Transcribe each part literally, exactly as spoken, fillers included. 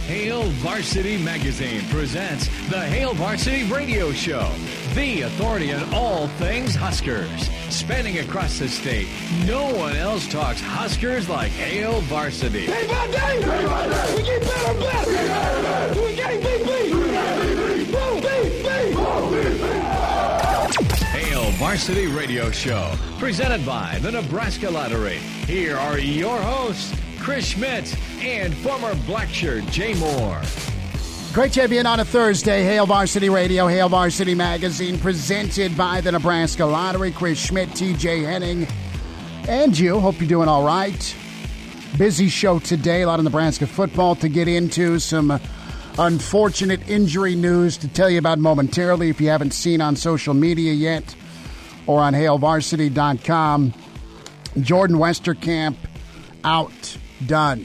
Hail Varsity Magazine presents the Hail Varsity Radio Show, the authority on all things Huskers. Spanning across the state, no one else talks Huskers like Hail Varsity. Day by day, day by day, we get better and better. We got better. We got B B. We got B B. Whoa, B B. Whoa, B B. Hail Varsity Radio Show, presented by the Nebraska Lottery. Here are your hosts, Chris Schmidt and former Blackshirt Jay Moore. Great to have you in on a Thursday. Hail Varsity Radio, Hail Varsity Magazine, presented by the Nebraska Lottery. Chris Schmidt, T J Henning, and you. Hope you're doing all right. Busy show today. A lot of Nebraska football to get into. Some unfortunate injury news to tell you about momentarily if you haven't seen on social media yet or on hail varsity dot com. Jordan Westerkamp out. Done.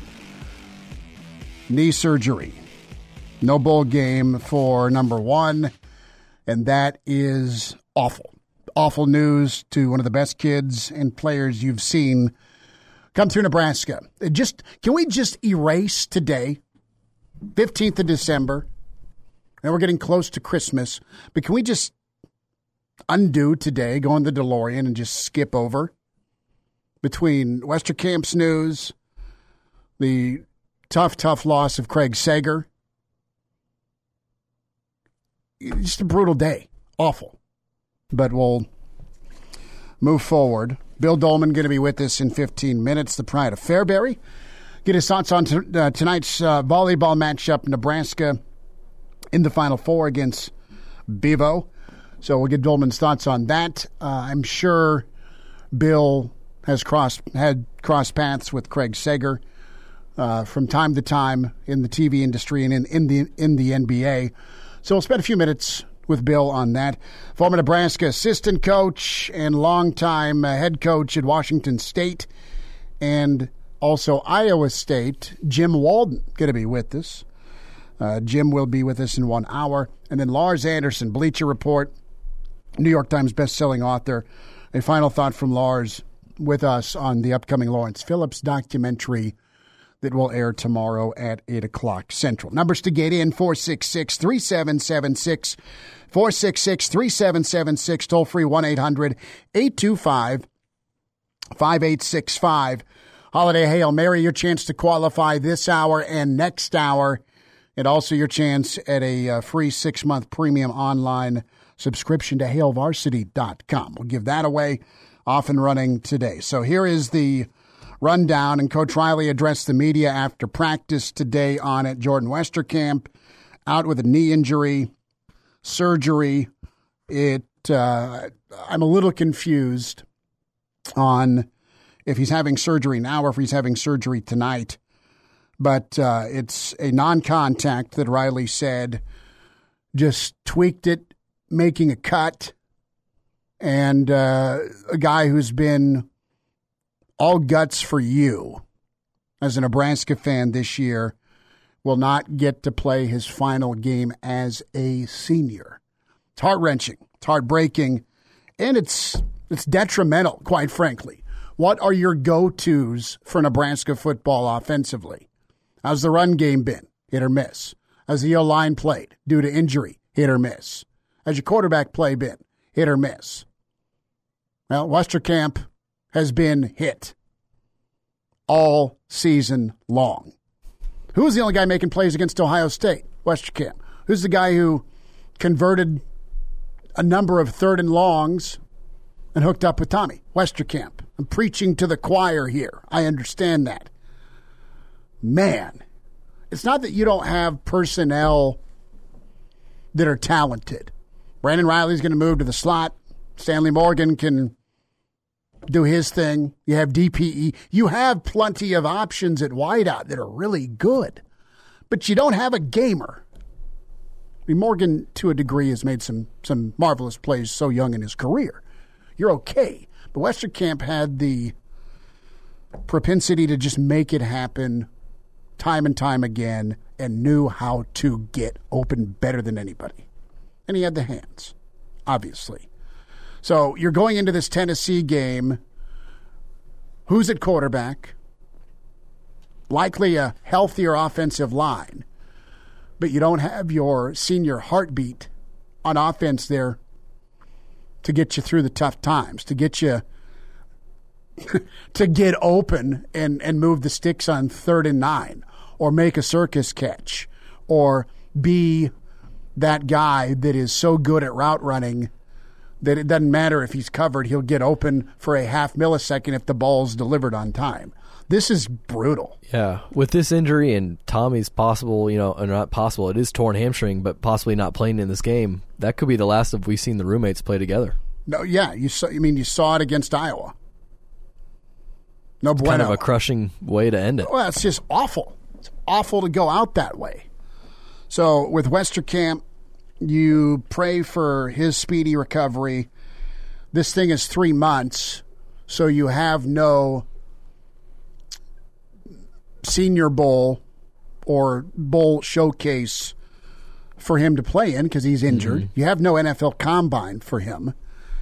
Knee surgery. No bowl game for number one, and that is awful. Awful news to one of the best kids and players you've seen come through Nebraska. It just can we just erase today, fifteenth of December, and we're getting close to Christmas, but can we just undo today, go in the DeLorean and just skip over between Westerkamp's news, the tough, tough loss of Craig Sager. Just a brutal day. Awful. But we'll move forward. Bill Dolman going to be with us in fifteen minutes, the pride of Fairbury. Get his thoughts on t- uh, tonight's uh, volleyball matchup, Nebraska in the Final Four against Bevo. So we'll get Dolman's thoughts on that. Uh, I'm sure Bill has crossed had crossed paths with Craig Sager uh, from time to time in the T V industry and in, in the in the N B A. So we'll spend a few minutes with Bill on that. Former Nebraska assistant coach and longtime uh, head coach at Washington State and also Iowa State, Jim Walden, going to be with us. Uh, Jim will be with us in one hour. And then Lars Anderson, Bleacher Report, New York Times bestselling author. A final thought from Lars with us on the upcoming Lawrence Phillips documentary that will air tomorrow at eight o'clock Central. Numbers to get in, four six six, three seven seven six, four six six, three seven seven six, toll free one eight hundred, eight two five, five eight six five. Holiday Hail Mary, your chance to qualify this hour and next hour, and also your chance at a uh, free six-month premium online subscription to hail varsity dot com. We'll give that away, off and running today. So here is the rundown, and Coach Riley addressed the media after practice today on it. Jordan Westerkamp out with a knee injury, surgery. It uh, I'm a little confused on if he's having surgery now or if he's having surgery tonight. But uh, it's a non-contact that Riley said, just tweaked it, making a cut, and uh, a guy who's been all guts for you as a Nebraska fan this year will not get to play his final game as a senior. It's heart-wrenching, it's heartbreaking, and it's it's detrimental, quite frankly. What are your go-tos for Nebraska football offensively? How's the run game been? Hit or miss. How's the O-line played due to injury? Hit or miss. How's your quarterback play been? Hit or miss. Well, Westerkamp has been hit all season long. Who was the only guy making plays against Ohio State? Westerkamp. Who's the guy who converted a number of third and longs and hooked up with Tommy? Westerkamp. I'm preaching to the choir here. I understand that. Man, it's not that you don't have personnel that are talented. Brandon Riley's going to move to the slot. Stanley Morgan can do his thing. You have D P E. You have plenty of options at wideout that are really good, but you don't have a gamer. I mean, Morgan, to a degree, has made some some marvelous plays so young in his career. You're okay. But Westerkamp had the propensity to just make it happen time and time again and knew how to get open better than anybody. And he had the hands, obviously. So you're going into this Tennessee game. Who's at quarterback? likely a healthier offensive line, but you don't have your senior heartbeat on offense there to get you through the tough times, to get you to get open and, and move the sticks on third and nine, or make a circus catch, or be that guy that is so good at route running that it doesn't matter if he's covered, he'll get open for a half millisecond if the ball's delivered on time. This is brutal. Yeah, with this injury and Tommy's possible, you know, or not possible, it is torn hamstring, but possibly not playing in this game, that could be the last of we've seen the roommates play together. No, yeah, you saw. I mean, you saw it against Iowa. No it's bueno. Kind of a crushing way to end it. Well, it's just awful. It's awful to go out that way. So with Westerkamp, you pray for his speedy recovery. This thing is three months, so you have no Senior Bowl or Bowl showcase for him to play in because he's injured. Mm-hmm. You have no N F L Combine for him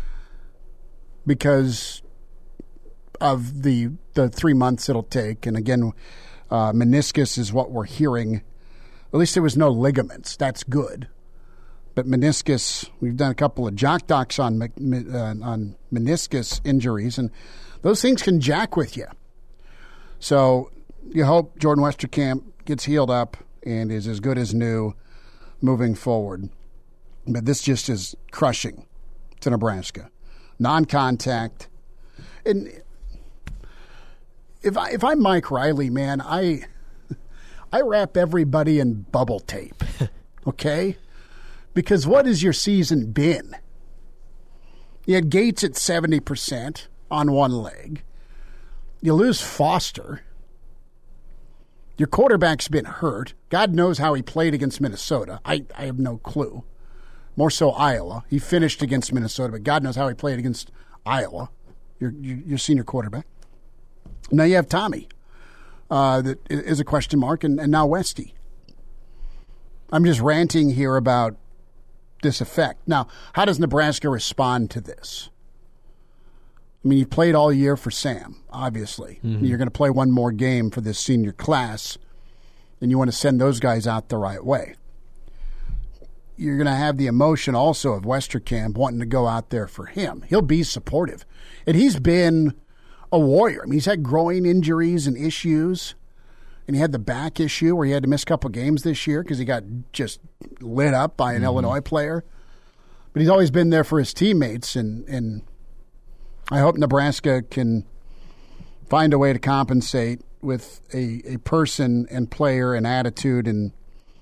because of the the three months it'll take. And again, uh, meniscus is what we're hearing. At least there was no ligaments. That's good. But meniscus, we've done a couple of jock docs on uh, on meniscus injuries, and those things can jack with you. So you hope Jordan Westerkamp gets healed up and is as good as new moving forward. But this just is crushing to Nebraska. Non-contact. And if I if I'm Mike Riley, man, I I wrap everybody in bubble tape. Okay? Because what has your season been? You had Gates at seventy percent on one leg. You lose Foster. Your quarterback's been hurt. God knows how he played against Minnesota. I, I have no clue. More so Iowa. He finished against Minnesota, but God knows how he played against Iowa, your, your, your senior quarterback. Now you have Tommy. Uh, that is a question mark, and, and now Westy. I'm just ranting here about this effect. Now, how does Nebraska respond to this? I mean, you played all year for Sam, obviously. Mm-hmm. You're going to play one more game for this senior class, and you want to send those guys out the right way. You're going to have the emotion also of Westerkamp wanting to go out there for him. He'll be supportive. And he's been a warrior. I mean, he's had growing injuries and issues. And he had the back issue where he had to miss a couple games this year because he got just lit up by an mm-hmm. Illinois player. But he's always been there for his teammates, and, and I hope Nebraska can find a way to compensate with a, a person and player and attitude and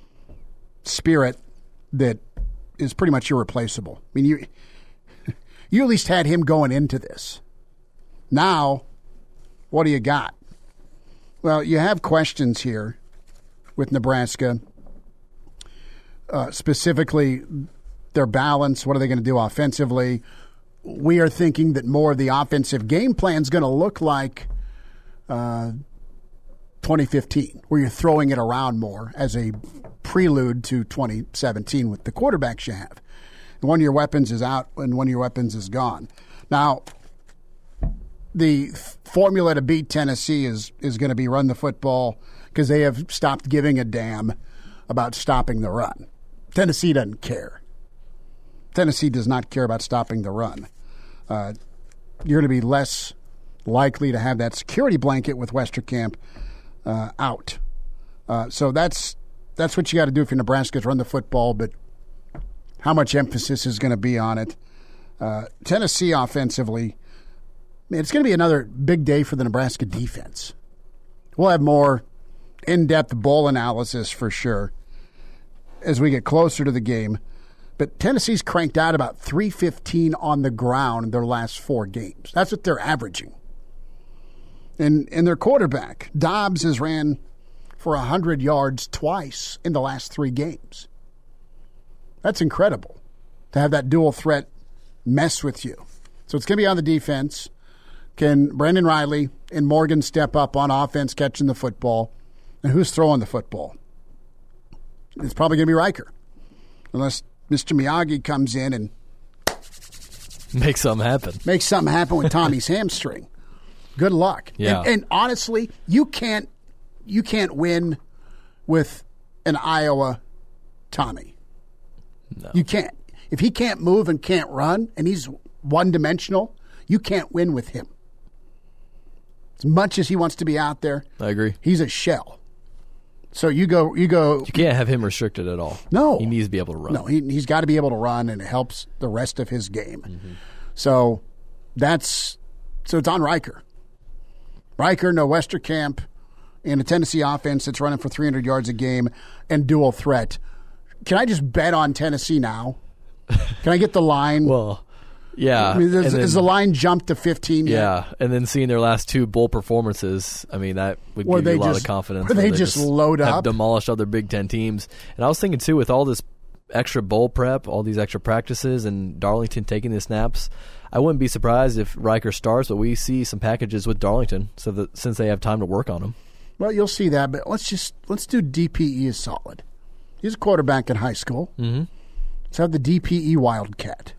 spirit that is pretty much irreplaceable. I mean, you you at least had him going into this. Now, what do you got? Well, you have questions here with Nebraska, uh, specifically their balance. What are they going to do offensively? We are thinking that more of the offensive game plan is going to look like uh, twenty fifteen, where you're throwing it around more as a prelude to twenty seventeen with the quarterbacks you have. And one of your weapons is out and one of your weapons is gone. Now, the formula to beat Tennessee is, is going to be run the football because they have stopped giving a damn about stopping the run. Tennessee doesn't care. Tennessee does not care about stopping the run. Uh, you're going to be less likely to have that security blanket with Westerkamp uh, out. Uh, so that's that's what you got to do if you're Nebraska is run the football, but how much emphasis is going to be on it. Uh, Tennessee offensively, man, it's going to be another big day for the Nebraska defense. We'll have more in-depth bowl analysis for sure as we get closer to the game. But Tennessee's cranked out about three fifteen on the ground in their last four games. That's what they're averaging. And, and their quarterback, Dobbs, has ran for one hundred yards twice in the last three games. That's incredible to have that dual threat mess with you. So it's going to be on the defense. Can Brandon Riley and Morgan step up on offense catching the football? And who's throwing the football? It's probably going to be Riker. Unless Mister Miyagi comes in and make something happen. Make something happen with Tommy's hamstring. Good luck. Yeah. And, and honestly, you can't you can't win with an Iowa Tommy. No. You can't. If he can't move and can't run, and he's one-dimensional, you can't win with him. As much as he wants to be out there, I agree. He's a shell. So you go, you go. You can't have him restricted at all. No, he needs to be able to run. No, he, he's got to be able to run, and it helps the rest of his game. Mm-hmm. So that's so it's on Riker. Riker, no Westerkamp, and a Tennessee offense that's running for three hundred yards a game and dual threat. Can I just bet on Tennessee now? Can I get the line? Well, yeah. I mean, then, is the line jumped to fifteen yet? Yeah, and then seeing their last two bowl performances, I mean, that would Or give they you a lot just- of confidence. or they where just load have up. demolished other Big Ten teams. And I was thinking, too, with all this extra bowl prep, all these extra practices, and Darlington taking the snaps, I wouldn't be surprised if Riker starts, but we see some packages with Darlington so that since they have time to work on him. Well, you'll see that, but let's just let's do D P E as solid. He's a quarterback in high school. Mm-hmm. Let's have the D P E Wildcat.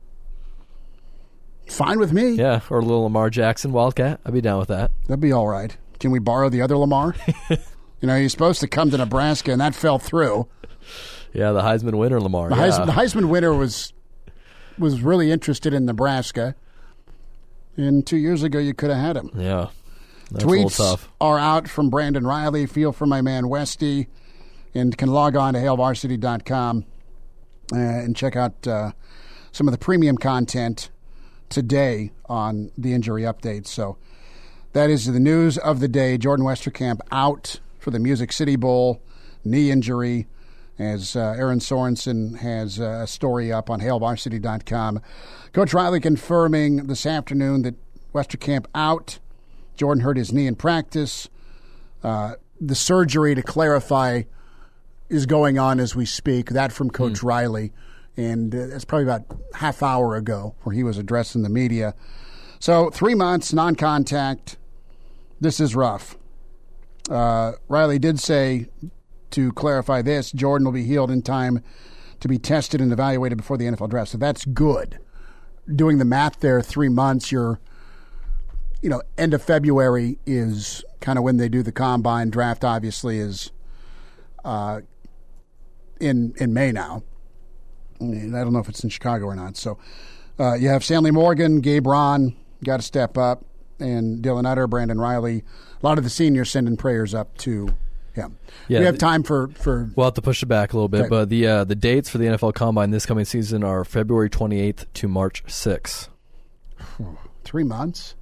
Fine with me. Yeah, or a little Lamar Jackson Wildcat. I'd be down with that. That'd be all right. Can we borrow the other Lamar? You know, he's supposed to come to Nebraska, and that fell through. Yeah, the Heisman winner Lamar. The, yeah. Heis, the Heisman winner was was really interested in Nebraska, and two years ago you could have had him. Yeah, that's a little Tweets tough. are out from Brandon Riley. Feel for my man Westy, and can log on to hail varsity dot com uh, and check out uh, some of the premium content today on the injury updates. So that is the news of the day. Jordan Westerkamp out for the Music City Bowl, knee injury, as uh, Aaron Sorensen has uh, a story up on hail varsity dot com. Coach Riley confirming this afternoon that Westerkamp out. Jordan hurt his knee in practice. Uh, the surgery, to clarify, is going on as we speak. That from Coach hmm. Riley. And uh, it's probably about half hour ago where he was addressing the media. So three months, non-contact. This is rough. Uh, Riley did say, to clarify this, Jordan will be healed in time to be tested and evaluated before the N F L draft. So that's good. Doing the math there, three months, you're, you know, end of February is kind of when they do the combine. Draft obviously is uh, in in May now. I don't know if it's in Chicago or not. So uh, you have Stanley Morgan, Gabe Ron, got to step up, and Dylan Utter, Brandon Riley. A lot of the seniors sending prayers up to him. Yeah, we have time for, for we'll have to push it back a little bit, okay. but the uh, the dates for the N F L Combine this coming season are February twenty-eighth to March sixth. Three months?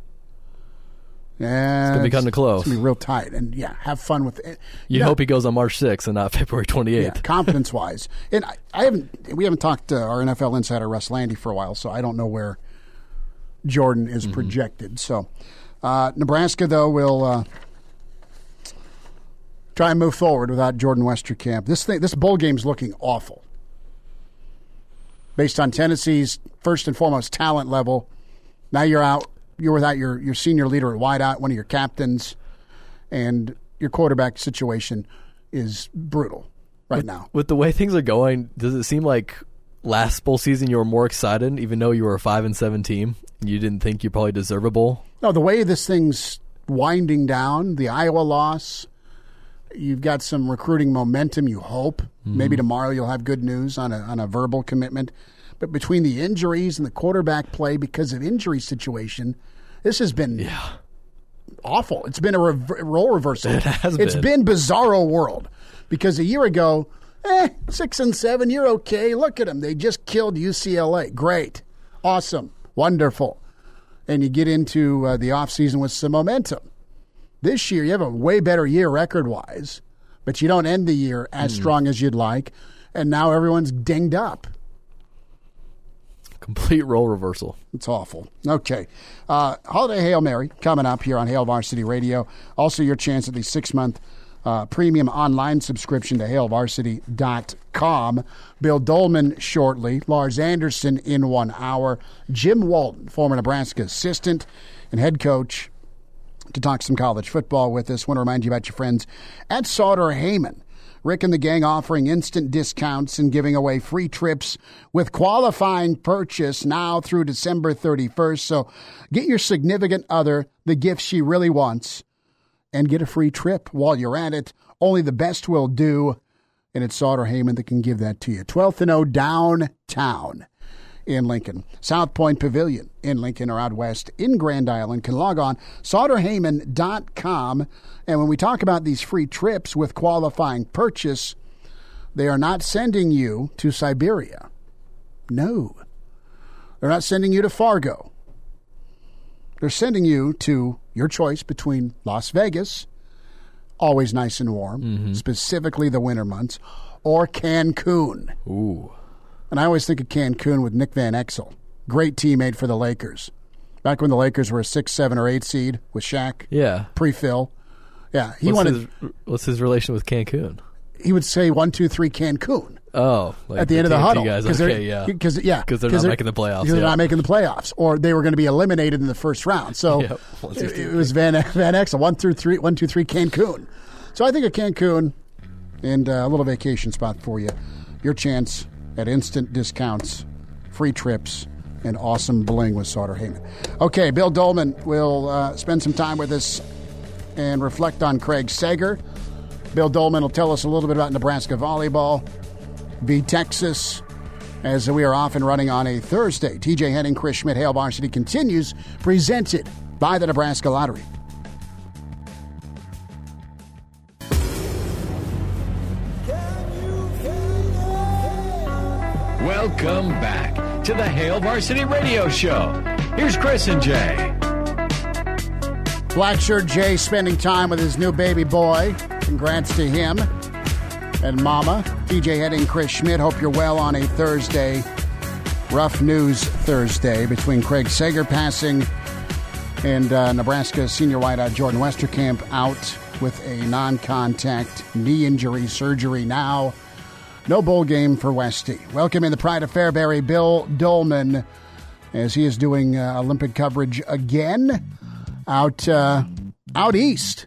Yeah, it's going to be kind of close. It's going to be real tight. And, yeah, have fun with it. You yeah. hope he goes on March sixth and not February twenty-eighth. Yeah, confidence-wise. And I, I haven't. We haven't talked to our N F L insider, Russ Landy, for a while, so I don't know where Jordan is mm-hmm. projected. So uh, Nebraska, though, will uh, try and move forward without Jordan Westerkamp. This thing, this bowl game's looking awful. Based on Tennessee's first and foremost talent level, now you're out. You're without your, your senior leader at wideout, one of your captains, and your quarterback situation is brutal right with, now. With the way things are going, does it seem like last bowl season you were more excited, even though you were a five and seven team? You didn't think you probably deserve a bowl? No, the way this thing's winding down, the Iowa loss, you've got some recruiting momentum, you hope. Mm-hmm. Maybe tomorrow you'll have good news on a on a verbal commitment. But between the injuries and the quarterback play because of injury situation, this has been yeah. awful. It's been a re- role reversal. It has It's been. been bizarro world. Because a year ago, eh, six and seven, you're okay. Look at them. They just killed U C L A. Great. Awesome. Wonderful. And you get into uh, the offseason with some momentum. This year, you have a way better year record-wise, but you don't end the year as mm. strong as you'd like, and now everyone's dinged up. Complete role reversal. It's awful. Okay. Uh, Holiday Hail Mary coming up here on Hail Varsity Radio. Also your chance at the six-month uh, premium online subscription to hail varsity dot com. Bill Dolman shortly. Lars Anderson in one hour. Jim Walton, former Nebraska assistant and head coach, to talk some college football with us. Want to remind you about your friends at Sauter Heyman. Rick and the gang offering instant discounts and giving away free trips with qualifying purchase now through December thirty-first. So get your significant other the gift she really wants and get a free trip while you're at it. Only the best will do, and it's Sauter Heyman that can give that to you. twelfth and O downtown in Lincoln. South Point Pavilion in Lincoln or out west in Grand Island. Can log on sauter heyman dot com. And when we talk about these free trips with qualifying purchase, they are not sending you to Siberia. No. They're not sending you to Fargo. They're sending you to your choice between Las Vegas, always nice and warm, mm-hmm. specifically the winter months, or Cancun. Ooh. And I always think of Cancun with Nick Van Exel. Great teammate for the Lakers. Back when the Lakers were a six, seven, or eight seed with Shaq. Yeah. Pre-Phil. Yeah. He what's wanted. His, what's his relation with Cancun? He would say one, two, three, Cancun. Oh, like at the, the end of the T N T huddle. Guys. Cause okay, yeah. Because yeah, because they're not they're, making the playoffs. Because yeah. they're not making the playoffs, or they were going to be eliminated in the first round. So yep. one, two, it, it was Van Van Exel one through three, one, two, three, Cancun. So I think of Cancun and uh, a little vacation spot for you. Your chance at instant discounts, free trips, and awesome bling with Sauter Heyman. Okay, Bill Dolman will uh, spend some time with us and reflect on Craig Sager. Bill Dolman will tell us a little bit about Nebraska volleyball, v. Texas, as we are off and running on a Thursday. T J Henning, Chris Schmidt, Hail Varsity continues, presented by the Nebraska Lottery. Welcome back to the Hail Varsity Radio Show. Here's Chris and Jay. Black Shirt Jay spending time with his new baby boy. Congrats to him and Mama. T J Henning, Chris Schmidt. Hope you're well on a Thursday. Rough news Thursday between Craig Sager passing and uh, Nebraska senior wideout Jordan Westerkamp out with a non-contact knee injury, surgery now. No bowl game for Westy. Welcome in the pride of Fairbury, Bill Dolman, as he is doing uh, Olympic coverage again out uh, out east.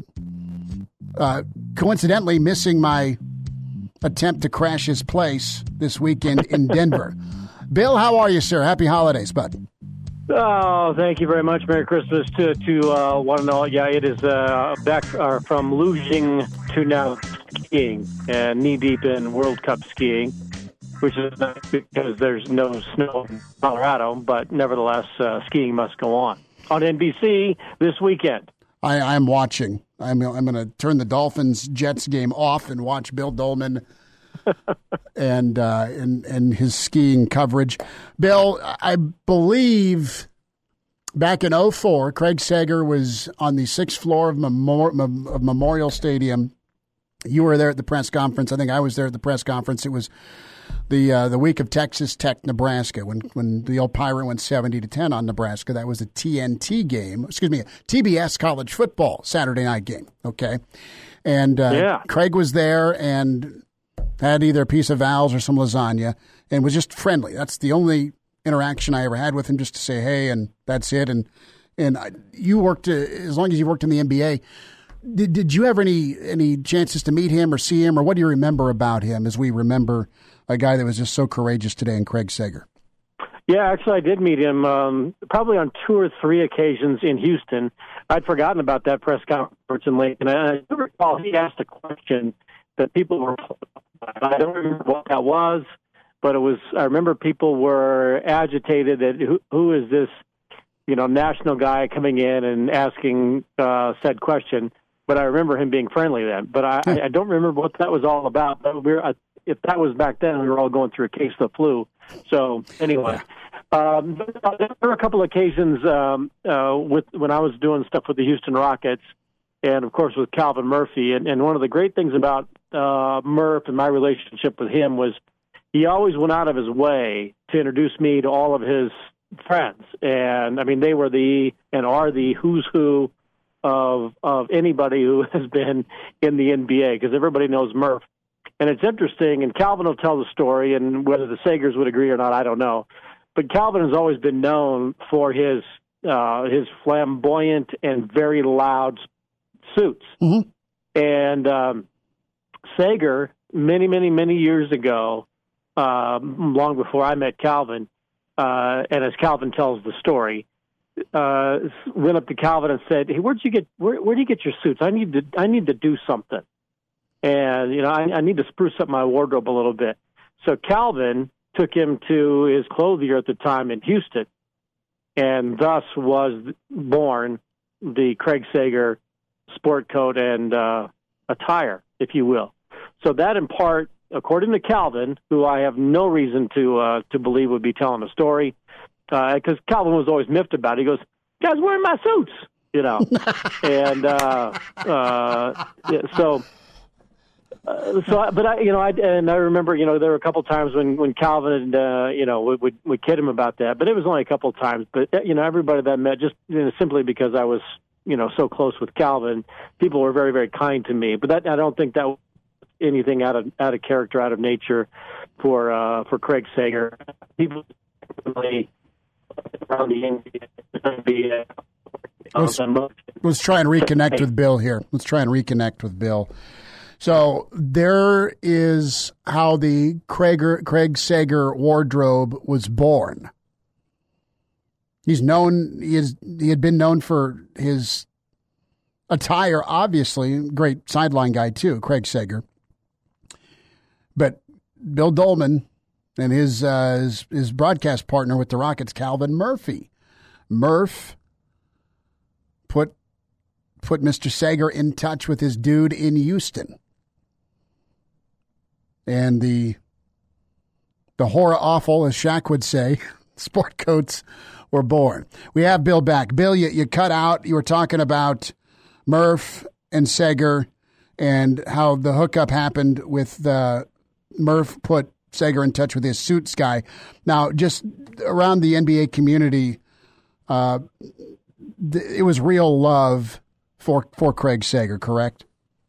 Uh, coincidentally, missing my attempt to crash his place this weekend in Denver. Bill, how are you, sir? Happy holidays, bud. Oh, thank you very much. Merry Christmas to to uh, one and all. Yeah, it is uh, back uh, from luging to now skiing, and knee deep in World Cup skiing, which is nice because there's no snow in Colorado, but nevertheless, uh, skiing must go on on N B C this weekend. I, I'm watching. I'm I'm going to turn the Dolphins Jets game off and watch Bill Dolman and uh, and and his skiing coverage. Bill, I believe back in oh four, Craig Sager was on the sixth floor of, Memor- of Memorial Stadium. You were there at the press conference. I think I was there at the press conference. It was the uh, the week of Texas Tech, Nebraska, when when the old Pirate went seventy to ten on Nebraska. That was a T N T game. Excuse me, a T B S college football Saturday night game. Okay, and uh, yeah. Craig was there and had either a piece of Val's or some lasagna, and was just friendly. That's the only interaction I ever had with him, just to say hey, and that's it. And and I, you worked uh, as long as you worked in the N B A. Did did you have any any chances to meet him or see him, or what do you remember about him as we remember a guy that was just so courageous today in Craig Sager? Yeah, actually, I did meet him um, probably on two or three occasions in Houston. I'd forgotten about that press conference in Lincoln. I do recall he asked a question that people were, I don't remember what that was, but it was, I remember people were agitated that who, who is this, you know, national guy coming in and asking uh, said question. But I remember him being friendly then. But I, I don't remember what that was all about. But we were, I, if that was back then, we were all going through a case of the flu. So anyway, um, there were a couple of occasions um, uh, with when I was doing stuff with the Houston Rockets, and of course with Calvin Murphy. And, and one of the great things about uh, Murph and my relationship with him was he always went out of his way to introduce me to all of his friends. And I mean, they were the and are the who's who of of anybody who has been in the N B A, because everybody knows Murph. And it's interesting, and Calvin will tell the story, and whether the Sagers would agree or not, I don't know. But Calvin has always been known for his uh, his flamboyant and very loud suits. Mm-hmm. And um, Sager, many, many, many years ago, um, long before I met Calvin, uh, and as Calvin tells the story, uh, went up to Calvin and said, "Hey, where'd you get where where do you get your suits? I need to I need to do something, and you know I, I need to spruce up my wardrobe a little bit." So Calvin took him to his clothier at the time in Houston, and thus was born the Craig Sager sport coat and uh, attire, if you will. So that, in part, according to Calvin, who I have no reason to uh, to believe would be telling a story, because uh, Calvin was always miffed about it. He goes, "Guys, wearing my suits," you know, and uh, uh, yeah, so. Uh, so, but I, you know, I and I remember, you know, there were a couple of times when when Calvin and uh, you know would, would would kid him about that, but it was only a couple of times. But you know, everybody that met, just you know, simply because I was you know so close with Calvin, people were very very kind to me. But that I don't think that was anything out of out of character, out of nature for uh, for Craig Sager. People really around the N B A. Let's, let's try and reconnect with Bill here. Let's try and reconnect with Bill. So there is how the Craig, Craig Sager wardrobe was born. He's known, he, is, he had been known for his attire, obviously. Great sideline guy, too, Craig Sager. But Bill Dolman and his, uh, his, his broadcast partner with the Rockets, Calvin Murphy. Murph put, put Mister Sager in touch with his dude in Houston. And the the horror awful, as Shaq would say, sport coats were born. We have Bill back. Bill, you, you cut out. You were talking about Murph and Sager and how the hookup happened with the Murph put Sager in touch with his suits guy. Now, just around the N B A community, uh, th- it was real love for for Craig Sager, correct?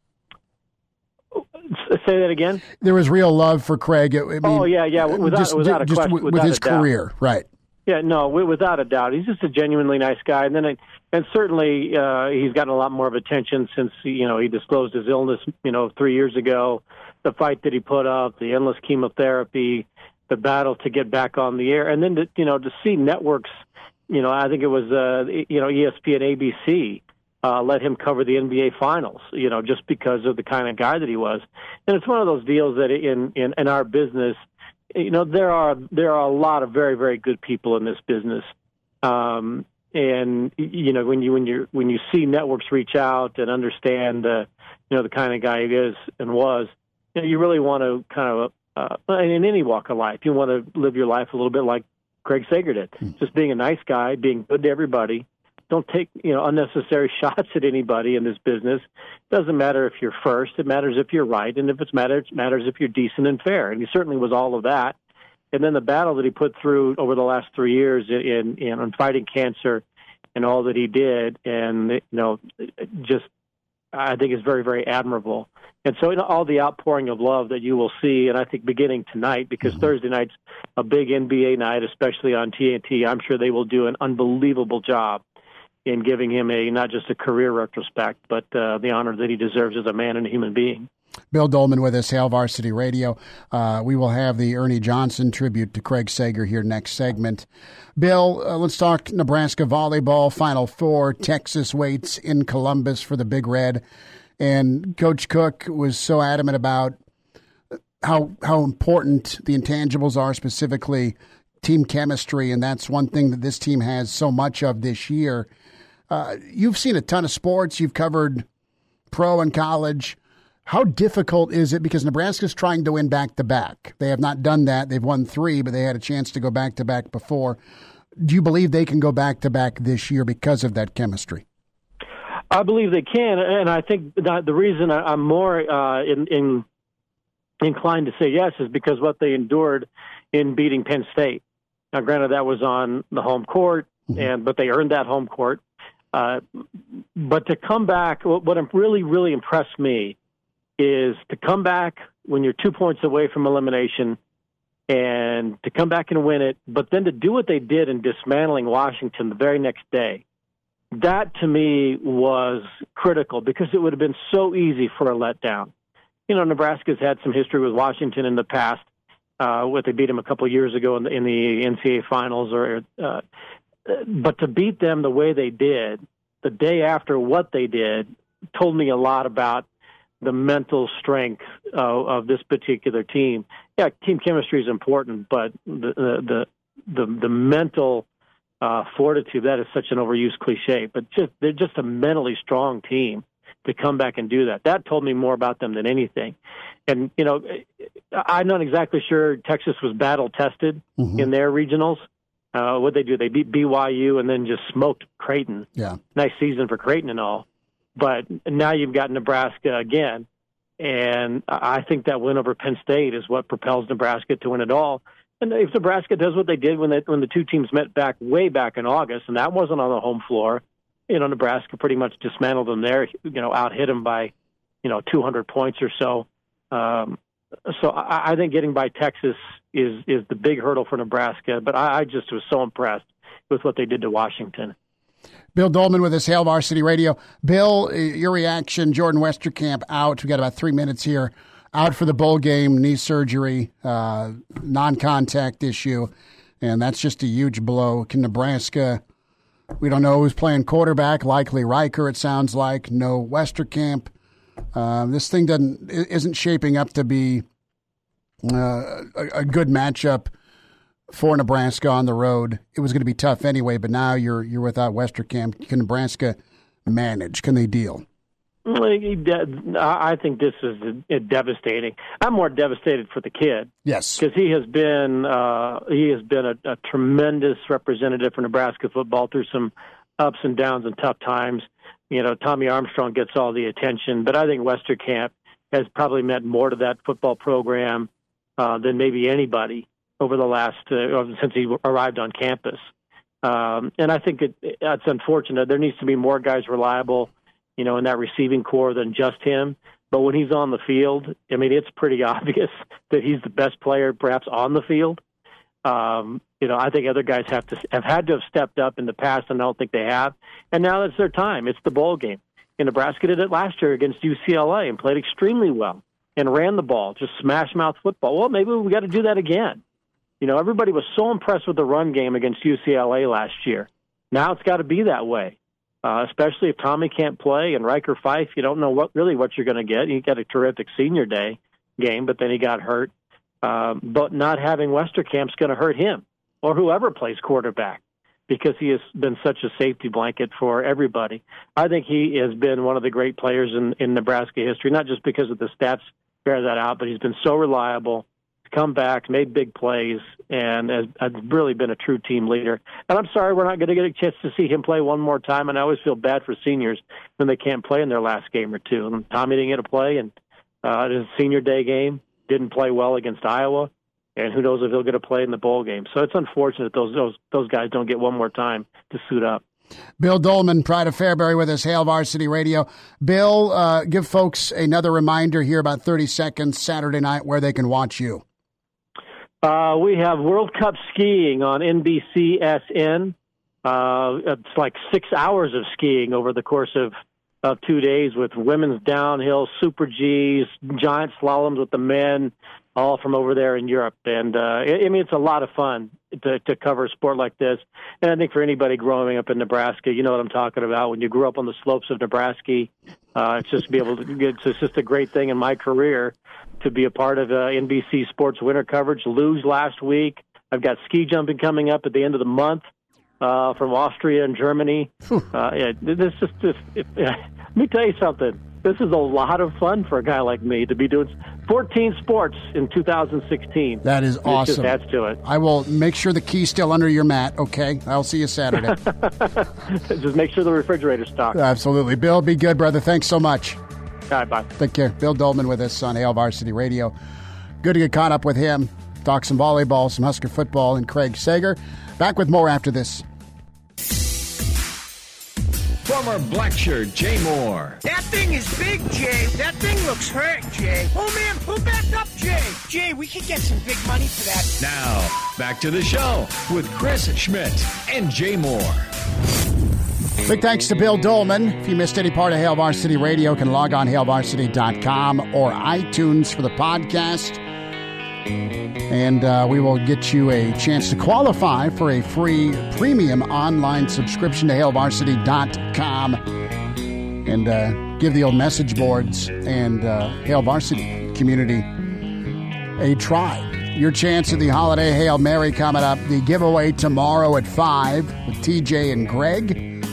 Say that again. There was real love for Craig. I mean, oh yeah, yeah, without, just, without a just question, with, without with his a doubt. career, right? Yeah, no, without a doubt, he's just a genuinely nice guy, and then I, and certainly uh, he's gotten a lot more of attention since you know he disclosed his illness, you know, three years ago. The fight that he put up, the endless chemotherapy, the battle to get back on the air, and then to, you know to see networks, you know, I think it was uh, you know E S P N, A B C. Uh, let him cover the N B A Finals, you know, just because of the kind of guy that he was. And it's one of those deals that in, in, in our business, you know, there are there are a lot of very, very good people in this business. Um, and you know, when you when you when you see networks reach out and understand, uh, you know, the kind of guy he is and was, you know, you really want to kind of, uh, in any walk of life, you want to live your life a little bit like Craig Sager did, just being a nice guy, being good to everybody. Don't take, you know, unnecessary shots at anybody in this business. It doesn't matter if you're first. It matters if you're right. And if it's matters, it matters if you're decent and fair. And he certainly was all of that. And then the battle that he put through over the last three years in, in, in fighting cancer and all that he did, and, you know, just I think is very, very admirable. And so you know, all the outpouring of love that you will see, and I think beginning tonight, because mm-hmm. Thursday night's a big N B A night, especially on T N T, I'm sure they will do an unbelievable job in giving him a not just a career retrospect, but uh, the honor that he deserves as a man and a human being. Bill Dolman with us, Hail Varsity Radio. Uh, we will have the Ernie Johnson tribute to Craig Sager here next segment. Bill, uh, let's talk Nebraska volleyball, Final Four. Texas waits in Columbus for the Big Red. And Coach Cook was so adamant about how how important the intangibles are, specifically team chemistry, and that's one thing that this team has so much of this year. Uh, you've seen a ton of sports. You've covered pro and college. How difficult is it? Because Nebraska's trying to win back-to-back. They have not done that. They've won three, but they had a chance to go back-to-back before. Do you believe they can go back-to-back this year because of that chemistry? I believe they can, and I think that the reason I'm more uh, in, in inclined to say yes is because what they endured in beating Penn State. Now, granted, that was on the home court, mm-hmm. and but they earned that home court. Uh, but to come back, what really, really impressed me is to come back when you're two points away from elimination and to come back and win it, but then to do what they did in dismantling Washington the very next day. That, to me, was critical because it would have been so easy for a letdown. You know, Nebraska's had some history with Washington in the past. Uh, what they beat them a couple of years ago in the, in the N C A A finals, or uh, but to beat them the way they did, the day after what they did, told me a lot about the mental strength of, of this particular team. Yeah, team chemistry is important, but the the the, the mental uh, fortitude, that is such an overused cliche, but just they're just a mentally strong team to come back and do that. That told me more about them than anything. And, you know, I'm not exactly sure Texas was battle-tested mm-hmm. in their regionals. Uh, what they do, they beat B Y U and then just smoked Creighton. Yeah, nice season for Creighton and all. But now you've got Nebraska again, and I think that win over Penn State is what propels Nebraska to win it all. And if Nebraska does what they did when they, when the two teams met back way back in August, and that wasn't on the home floor, you know, Nebraska pretty much dismantled them there. You know, out hit them by, you know, two hundred points or so. Um, so I, I think getting by Texas is is the big hurdle for Nebraska. But I, I just was so impressed with what they did to Washington. Bill Dolman with us, Hail Varsity Radio. Bill, your reaction, Jordan Westerkamp out. We got about three minutes here. Out for the bowl game, knee surgery, uh, non-contact issue, and that's just a huge blow. Can Nebraska, we don't know who's playing quarterback, likely Riker, it sounds like, no Westerkamp. Uh, this thing doesn't isn't shaping up to be uh, a, a good matchup for Nebraska on the road. It was going to be tough anyway, but now you're you're without Westerkamp. Can Nebraska manage? Can they deal? I think this is devastating. I'm more devastated for the kid. Yes, because he has been uh, he has been a, a tremendous representative for Nebraska football through some ups and downs and tough times. You know, Tommy Armstrong gets all the attention, but I think Westerkamp has probably meant more to that football program uh, than maybe anybody over the last uh, since he arrived on campus. Um, and I think it, it's unfortunate. There needs to be more guys reliable, you know, in that receiving core than just him. But when he's on the field, I mean, it's pretty obvious that he's the best player perhaps on the field. Um, you know, I think other guys have to have had to have stepped up in the past, and I don't think they have. And now it's their time. It's the bowl game. And Nebraska did it last year against U C L A and played extremely well and ran the ball, just smash mouth football. Well, maybe we got to do that again. You know, everybody was so impressed with the run game against U C L A last year. Now it's got to be that way. Uh, especially if Tommy can't play and Riker Fife, you don't know what really what you're going to get. He got a terrific senior day game, but then he got hurt. Um, but not having Westerkamp's going to hurt him or whoever plays quarterback because he has been such a safety blanket for everybody. I think he has been one of the great players in, in Nebraska history, not just because of the stats bear that out, but he's been so reliable, come back, made big plays, and has, has really been a true team leader. And I'm sorry we're not going to get a chance to see him play one more time, and I always feel bad for seniors when they can't play in their last game or two. And Tommy didn't get to play, and uh, his senior day game didn't play well against Iowa, and who knows if he'll get to play in the bowl game. So it's unfortunate those those those guys don't get one more time to suit up. Bill Dolman, Pride of Fairbury with us, Hail Varsity Radio. Bill, uh, give folks another reminder here, about thirty seconds, Saturday night, where they can watch you. Uh, we have World Cup skiing on N B C S N. Uh, it's like six hours of skiing over the course of, of two days with women's downhill, Super Gs, giant slaloms with the men, all from over there in Europe. And, uh, I mean, it's a lot of fun to, to cover a sport like this. And I think for anybody growing up in Nebraska, you know what I'm talking about. When you grew up on the slopes of Nebraska, uh, it's just be able to get, it's just a great thing in my career to be a part of uh, N B C Sports winter coverage. Luge last week. I've got ski jumping coming up at the end of the month uh, from Austria and Germany. uh, yeah, this is just, it, yeah. Let me tell you something. This is a lot of fun for a guy like me to be doing fourteen sports in two thousand sixteen. That is awesome. It just adds to it. I will make sure the key's still under your mat, okay? I'll see you Saturday. Just make sure the refrigerator's stocked. Absolutely. Bill, be good, brother. Thanks so much. All right, bye. Take care. Bill Dolman with us on Hail Varsity Radio. Good to get caught up with him. Talk some volleyball, some Husker football, and Craig Sager. Back with more after this. Former Blackshirt Jay Moore. That thing is big, Jay. That thing looks hurt, Jay. Oh, man, pull back up, Jay. Jay, we could get some big money for that. Now, back to the show with Chris Schmidt and Jay Moore. Big thanks to Bill Dolman. If you missed any part of Hail Varsity Radio, you can log on hail varsity dot com or iTunes for the podcast. And uh, we will get you a chance to qualify for a free premium online subscription to hail varsity dot com. And uh, give the old message boards and uh, Hail Varsity community a try. Your chance at the Holiday Hail Mary coming up. The giveaway tomorrow at five with T J and Greg.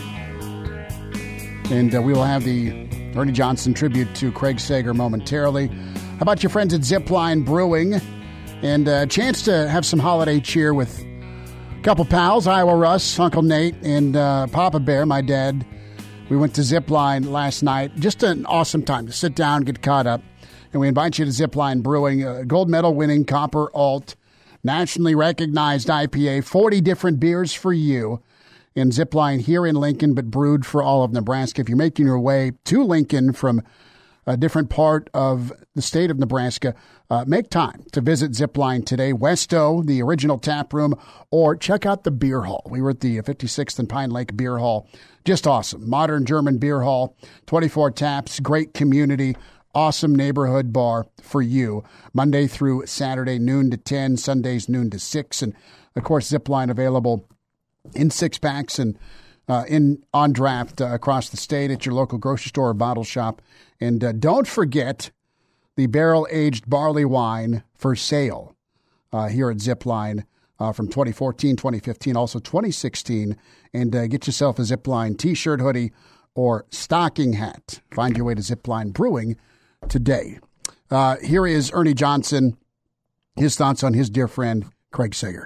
And uh, we will have the Ernie Johnson tribute to Craig Sager momentarily. How about your friends at Zipline Brewing? And a chance to have some holiday cheer with a couple pals, Iowa Russ, Uncle Nate, and uh, Papa Bear, my dad. We went to Zipline last night. Just an awesome time to sit down, get caught up. And we invite you to Zipline Brewing, a gold medal winning Copper Alt, nationally recognized I P A, forty different beers for you in Zipline here in Lincoln, but brewed for all of Nebraska. If you're making your way to Lincoln from a different part of the state of Nebraska, uh, make time to visit Zipline today. Westo, the original tap room, or check out the beer hall. We were at the fifty-sixth and Pine Lake Beer Hall. Just awesome. Modern German beer hall, twenty-four taps, great community, awesome neighborhood bar for you. Monday through Saturday, noon to ten, Sundays, noon to six. And, of course, Zipline available in six-packs and uh, in on draft uh, across the state at your local grocery store or bottle shop. And uh, don't forget the barrel-aged barley wine for sale uh, here at Zipline uh, from twenty fourteen, twenty fifteen, also twenty sixteen. And uh, get yourself a Zipline T-shirt, hoodie, or stocking hat. Find your way to Zipline Brewing today. Uh, here is Ernie Johnson, his thoughts on his dear friend, Craig Sager.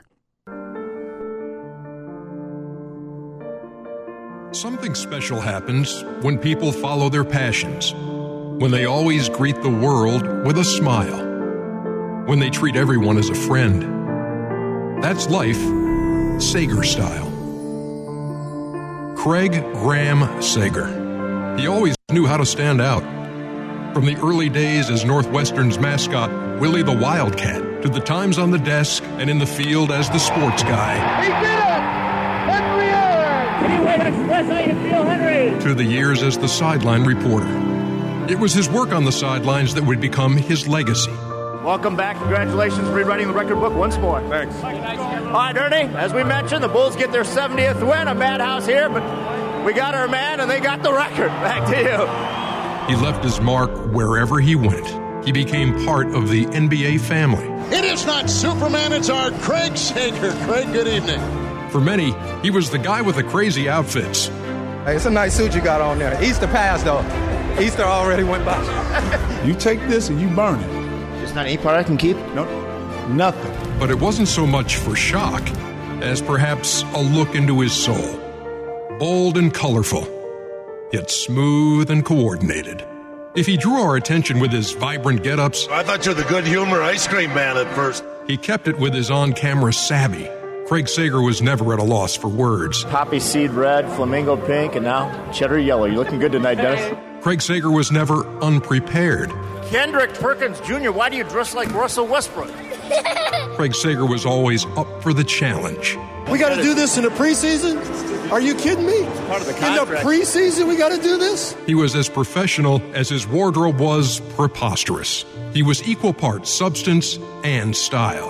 Something special happens when people follow their passions, when they always greet the world with a smile, when they treat everyone as a friend. That's life, Sager style. Craig Graham Sager. He always knew how to stand out. From the early days as Northwestern's mascot, Willie the Wildcat, to the times on the desk and in the field as the sports guy. He did it! Henry Allen! Anyway, express how you feel, Henry! To the years as the sideline reporter. It was his work on the sidelines that would become his legacy. Welcome back. Congratulations for rewriting the record book once more. Thanks. All right, Ernie, as we mentioned, the Bulls get their seventieth win. A madhouse here, but we got our man, and they got the record. Back to you. He left his mark wherever he went. He became part of the N B A family. It is not Superman, it's our Craig Sager. Craig, good evening. For many, he was the guy with the crazy outfits. Hey, it's a nice suit you got on there. Easter passed, though. Easter already went by. You take this and you burn it. There's not any part I can keep? Nope, nothing. But it wasn't so much for shock as perhaps a look into his soul. Bold and colorful, yet smooth and coordinated. If he drew our attention with his vibrant get-ups, I thought you were the good humor ice cream man at first. He kept it with his on-camera savvy. Craig Sager was never at a loss for words. Poppy seed red, flamingo pink, and now cheddar yellow. You looking good tonight, Dennis? Craig Sager was never unprepared. Kendrick Perkins Junior, why do you dress like Russell Westbrook? Craig Sager was always up for the challenge. We got to do this in the preseason? Are you kidding me? Part of the in the preseason, we got to do this? He was as professional as his wardrobe was preposterous. He was equal parts substance and style.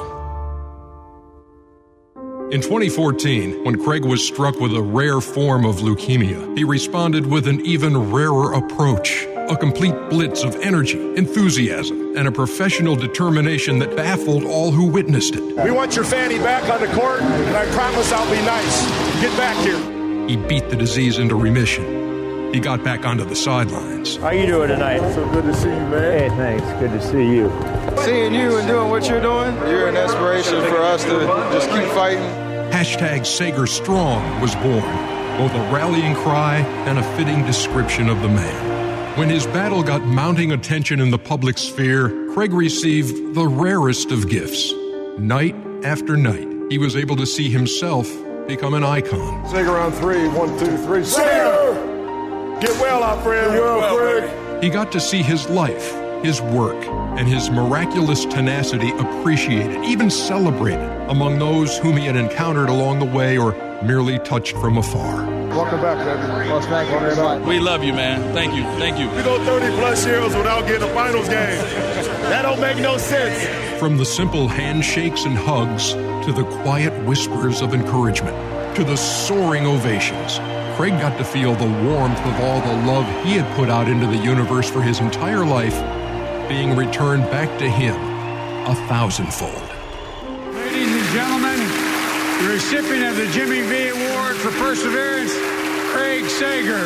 In twenty fourteen, when Craig was struck with a rare form of leukemia, he responded with an even rarer approach, a complete blitz of energy, enthusiasm, and a professional determination that baffled all who witnessed it. We want your Fanny back on the court, and I promise I'll be nice. Get back here. He beat the disease into remission. He got back onto the sidelines. How you doing tonight? So good to see you, man. Hey, thanks. Good to see you. Seeing you and doing what you're doing, you're an inspiration for us to just keep fighting. Hashtag Sager Strong was born, both a rallying cry and a fitting description of the man. When his battle got mounting attention in the public sphere, Craig received the rarest of gifts. Night after night, he was able to see himself become an icon. Sager on three. One, two, three. Sager! Get well, our friend. Get well, Craig. He got to see his life, his work, and his miraculous tenacity appreciated, even celebrated, among those whom he had encountered along the way or merely touched from afar. Welcome back, baby. Well, thank you very much. We love you, man. Thank you. Thank you. We go thirty plus years without getting a finals game. That don't make no sense. From the simple handshakes and hugs to the quiet whispers of encouragement to the soaring ovations, Craig got to feel the warmth of all the love he had put out into the universe for his entire life being returned back to him a thousandfold. Ladies and gentlemen, the recipient of the Jimmy V Award for Perseverance, Craig Sager.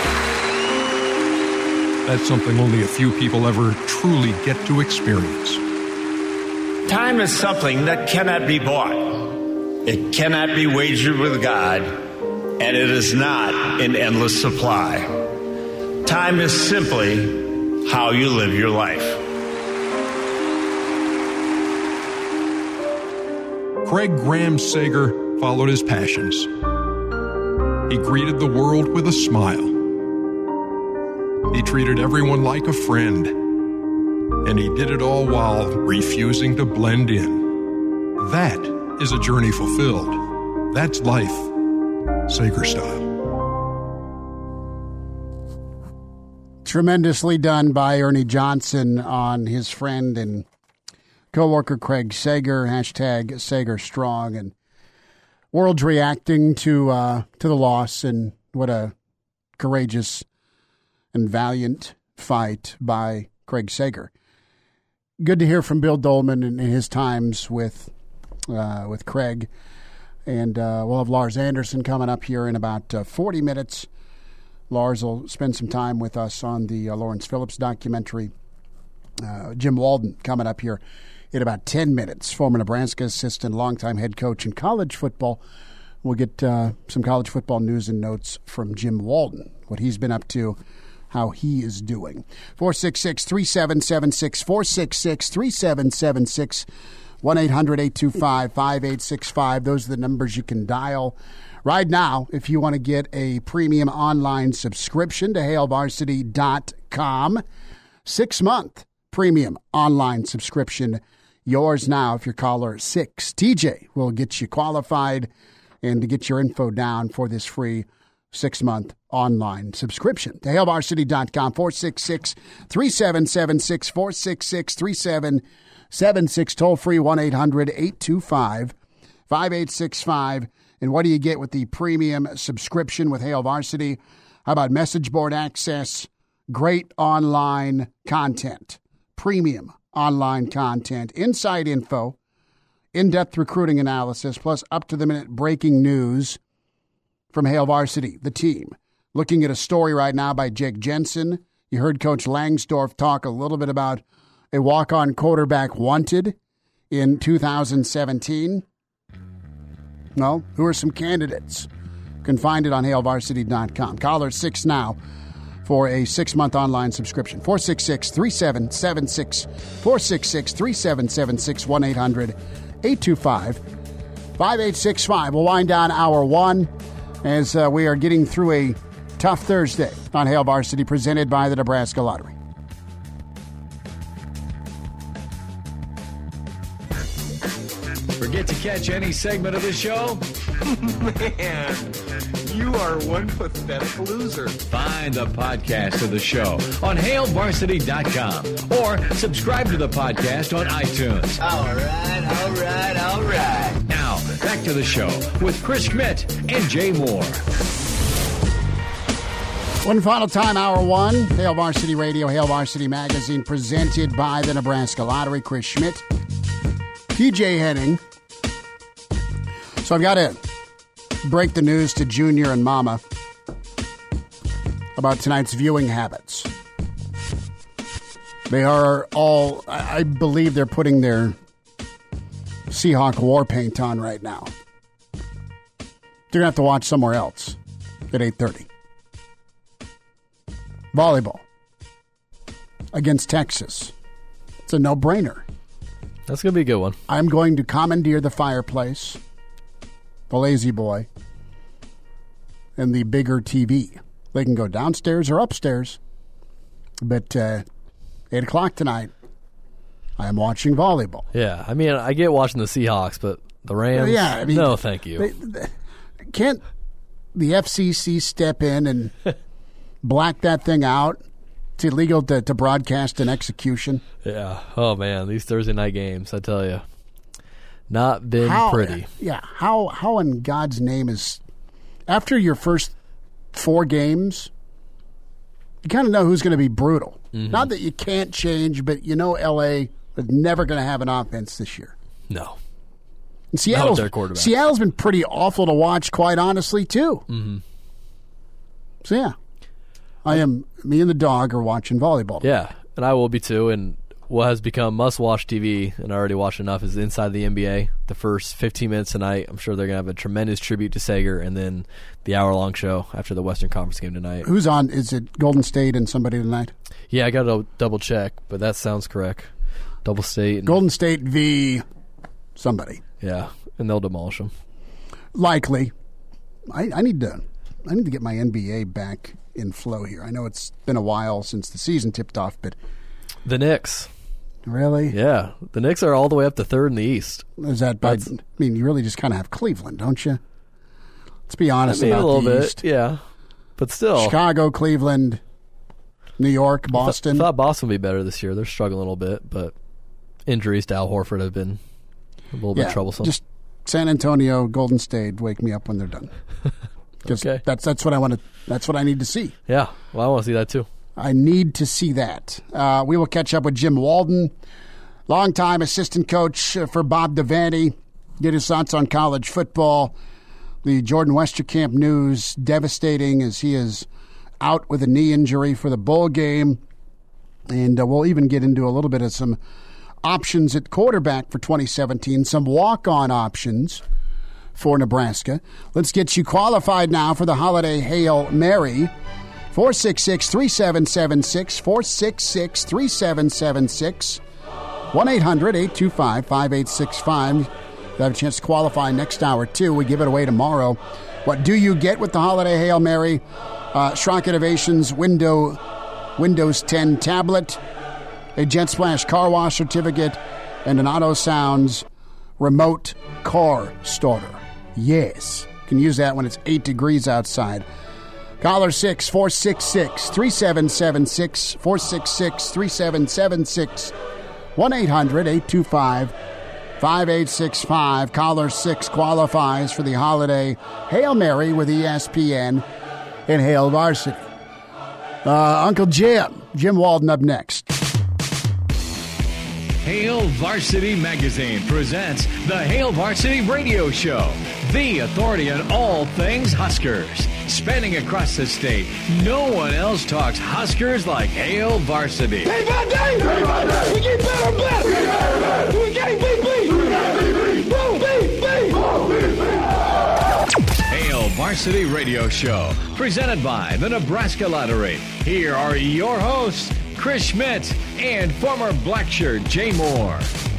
That's something only a few people ever truly get to experience. Time is something that cannot be bought. It cannot be wagered with God, and it is not in endless supply. Time is simply how you live your life. Craig Graham Sager followed his passions. He greeted the world with a smile. He treated everyone like a friend. And he did it all while refusing to blend in. That is a journey fulfilled. That's life, Sager style. Tremendously done by Ernie Johnson on his friend and co-worker Craig Sager, hashtag Sager Strong, and world's reacting to uh, to the loss, and what a courageous and valiant fight by Craig Sager. Good to hear from Bill Dolman and his times with uh, with Craig. And uh, we'll have Lars Anderson coming up here in about uh, forty minutes. Lars will spend some time with us on the uh, Lawrence Phillips documentary. Uh, Jim Walden coming up here in about ten minutes. Former Nebraska assistant, longtime head coach in college football. We'll get uh, some college football news and notes from Jim Walden, what he's been up to, how he is doing. four six six, three seven seven six, four six six, three seven seven six, one eight hundred, eight two five, five eight six five. Those are the numbers you can dial right now if you want to get a premium online subscription to hail varsity dot com. Six-month premium online subscription. Yours now if you're caller six. T J will get you qualified and to get your info down for this free six-month online subscription to hail varsity dot com. four six six, three seven seven six, four six six, three seven seven six. Toll free one eight hundred, eight two five, five eight six five. And what do you get with the premium subscription with Hail Varsity? How about message board access, great online content, premium online content, inside info, in-depth recruiting analysis, plus up-to-the-minute breaking news from Hail Varsity, the team. Looking at a story right now by Jake Jensen. You heard Coach Langsdorff talk a little bit about a walk-on quarterback wanted in two thousand seventeen. Well, who are some candidates? You can find it on hail varsity dot com. Caller six now for a six-month online subscription. four six six, three seven seven six, four six six, three seven seven six, one eight hundred, eight two five, five eight six five. We'll wind down hour one as uh, we are getting through a tough Thursday on Hail Varsity, presented by the Nebraska Lottery. Forget to catch any segment of the show? Man, you are one pathetic loser. Find the podcast of the show on hail varsity dot com or subscribe to the podcast on iTunes. All right, all right, all right. Now, back to the show with Chris Schmidt and Jay Moore. One final time, hour one, Hail Varsity Radio, Hail Varsity Magazine, presented by the Nebraska Lottery. Chris Schmidt, T J Henning. So I've got to break the news to Junior and Mama about tonight's viewing habits. They are all, I believe they're putting their Seahawk war paint on right now. They're going to have to watch somewhere else at eight thirty. Volleyball against Texas. It's a no-brainer. That's going to be a good one. I'm going to commandeer the fireplace, the lazy boy, and the bigger T V. They can go downstairs or upstairs. But uh, eight o'clock tonight, I am watching volleyball. Yeah, I mean, I get watching the Seahawks, but the Rams, yeah, I mean, no thank you. They, they, can't the F C C step in and black that thing out It's illegal to, to broadcast an execution. Yeah. Oh, man, these Thursday night games, I tell you, not been how, pretty. Yeah. How, how in God's name is, after your first four games, you kind of know who's going to be brutal. Mm-hmm. Not that you can't change, but you know L A is never going to have an offense this year. No. And Seattle's, their quarterback. Seattle's been pretty awful to watch, quite honestly, too. Mm-hmm. So, yeah. I am, me and the dog are watching volleyball. Yeah, and I will be too. And what has become must-watch T V, and I already watched enough, is Inside the N B A. The first fifteen minutes tonight, I'm sure they're going to have a tremendous tribute to Sager, and then the hour-long show after the Western Conference game tonight. Who's on? Is it Golden State and somebody tonight? Yeah, I got to double-check, but that sounds correct. Double State. And, Golden State v. somebody. Yeah, and they'll demolish them. Likely. I, I need to I need to get my N B A back in flow here. I know it's been a while since the season tipped off, but... The Knicks. Really? Yeah. The Knicks are all the way up to third in the East. Is that... By, I mean, you really just kind of have Cleveland, don't you? Let's be honest I mean, about a little the bit, East. Yeah. But still... Chicago, Cleveland, New York, Boston. I, th- I thought Boston would be better this year. They're struggling a little bit, but injuries to Al Horford have been a little yeah, bit troublesome. Just San Antonio, Golden State, wake me up when they're done. Okay. That's that's what I want to. That's what I need to see. Yeah, well, I want to see that too. I need to see that. Uh, we will catch up with Jim Walden, longtime assistant coach for Bob Devaney. Get his thoughts on college football. The Jordan Westerkamp news, devastating as he is out with a knee injury for the bowl game, and uh, we'll even get into a little bit of some options at quarterback for twenty seventeen. Some walk-on options for Nebraska. Let's get you qualified now for the Holiday Hail Mary. four six six, three seven seven six, four six six, three seven seven six, one eight hundred, eight two five, five eight six five. You have a chance to qualify next hour, too. We give it away tomorrow. What do you get with the Holiday Hail Mary? Uh, Schrock Innovations Window, Windows ten tablet, a Jet Splash car wash certificate, and an Auto Sounds remote car starter. Yes. You can use that when it's eight degrees outside. Caller six four six six, three seven seven six, four six six, three seven seven six, one eight hundred, eight two five, five eight six five. Caller six qualifies for the Holiday Hail Mary with E S P N and Hail Varsity. Uh, Uncle Jim, Jim Walden up next. Hail Varsity Magazine presents the Hail Varsity Radio Show, the authority on all things Huskers. Spanning across the state, no one else talks Huskers like Hail Varsity. Day by day, day by day, we get better and better. We get better. We getting beat, beat. We getting beat, beat. Boom, beat, beat. Boom, beat, beat. Hail Varsity Radio Show, presented by the Nebraska Lottery. Here are your hosts, Chris Schmidt and former Blackshirt Jay Moore.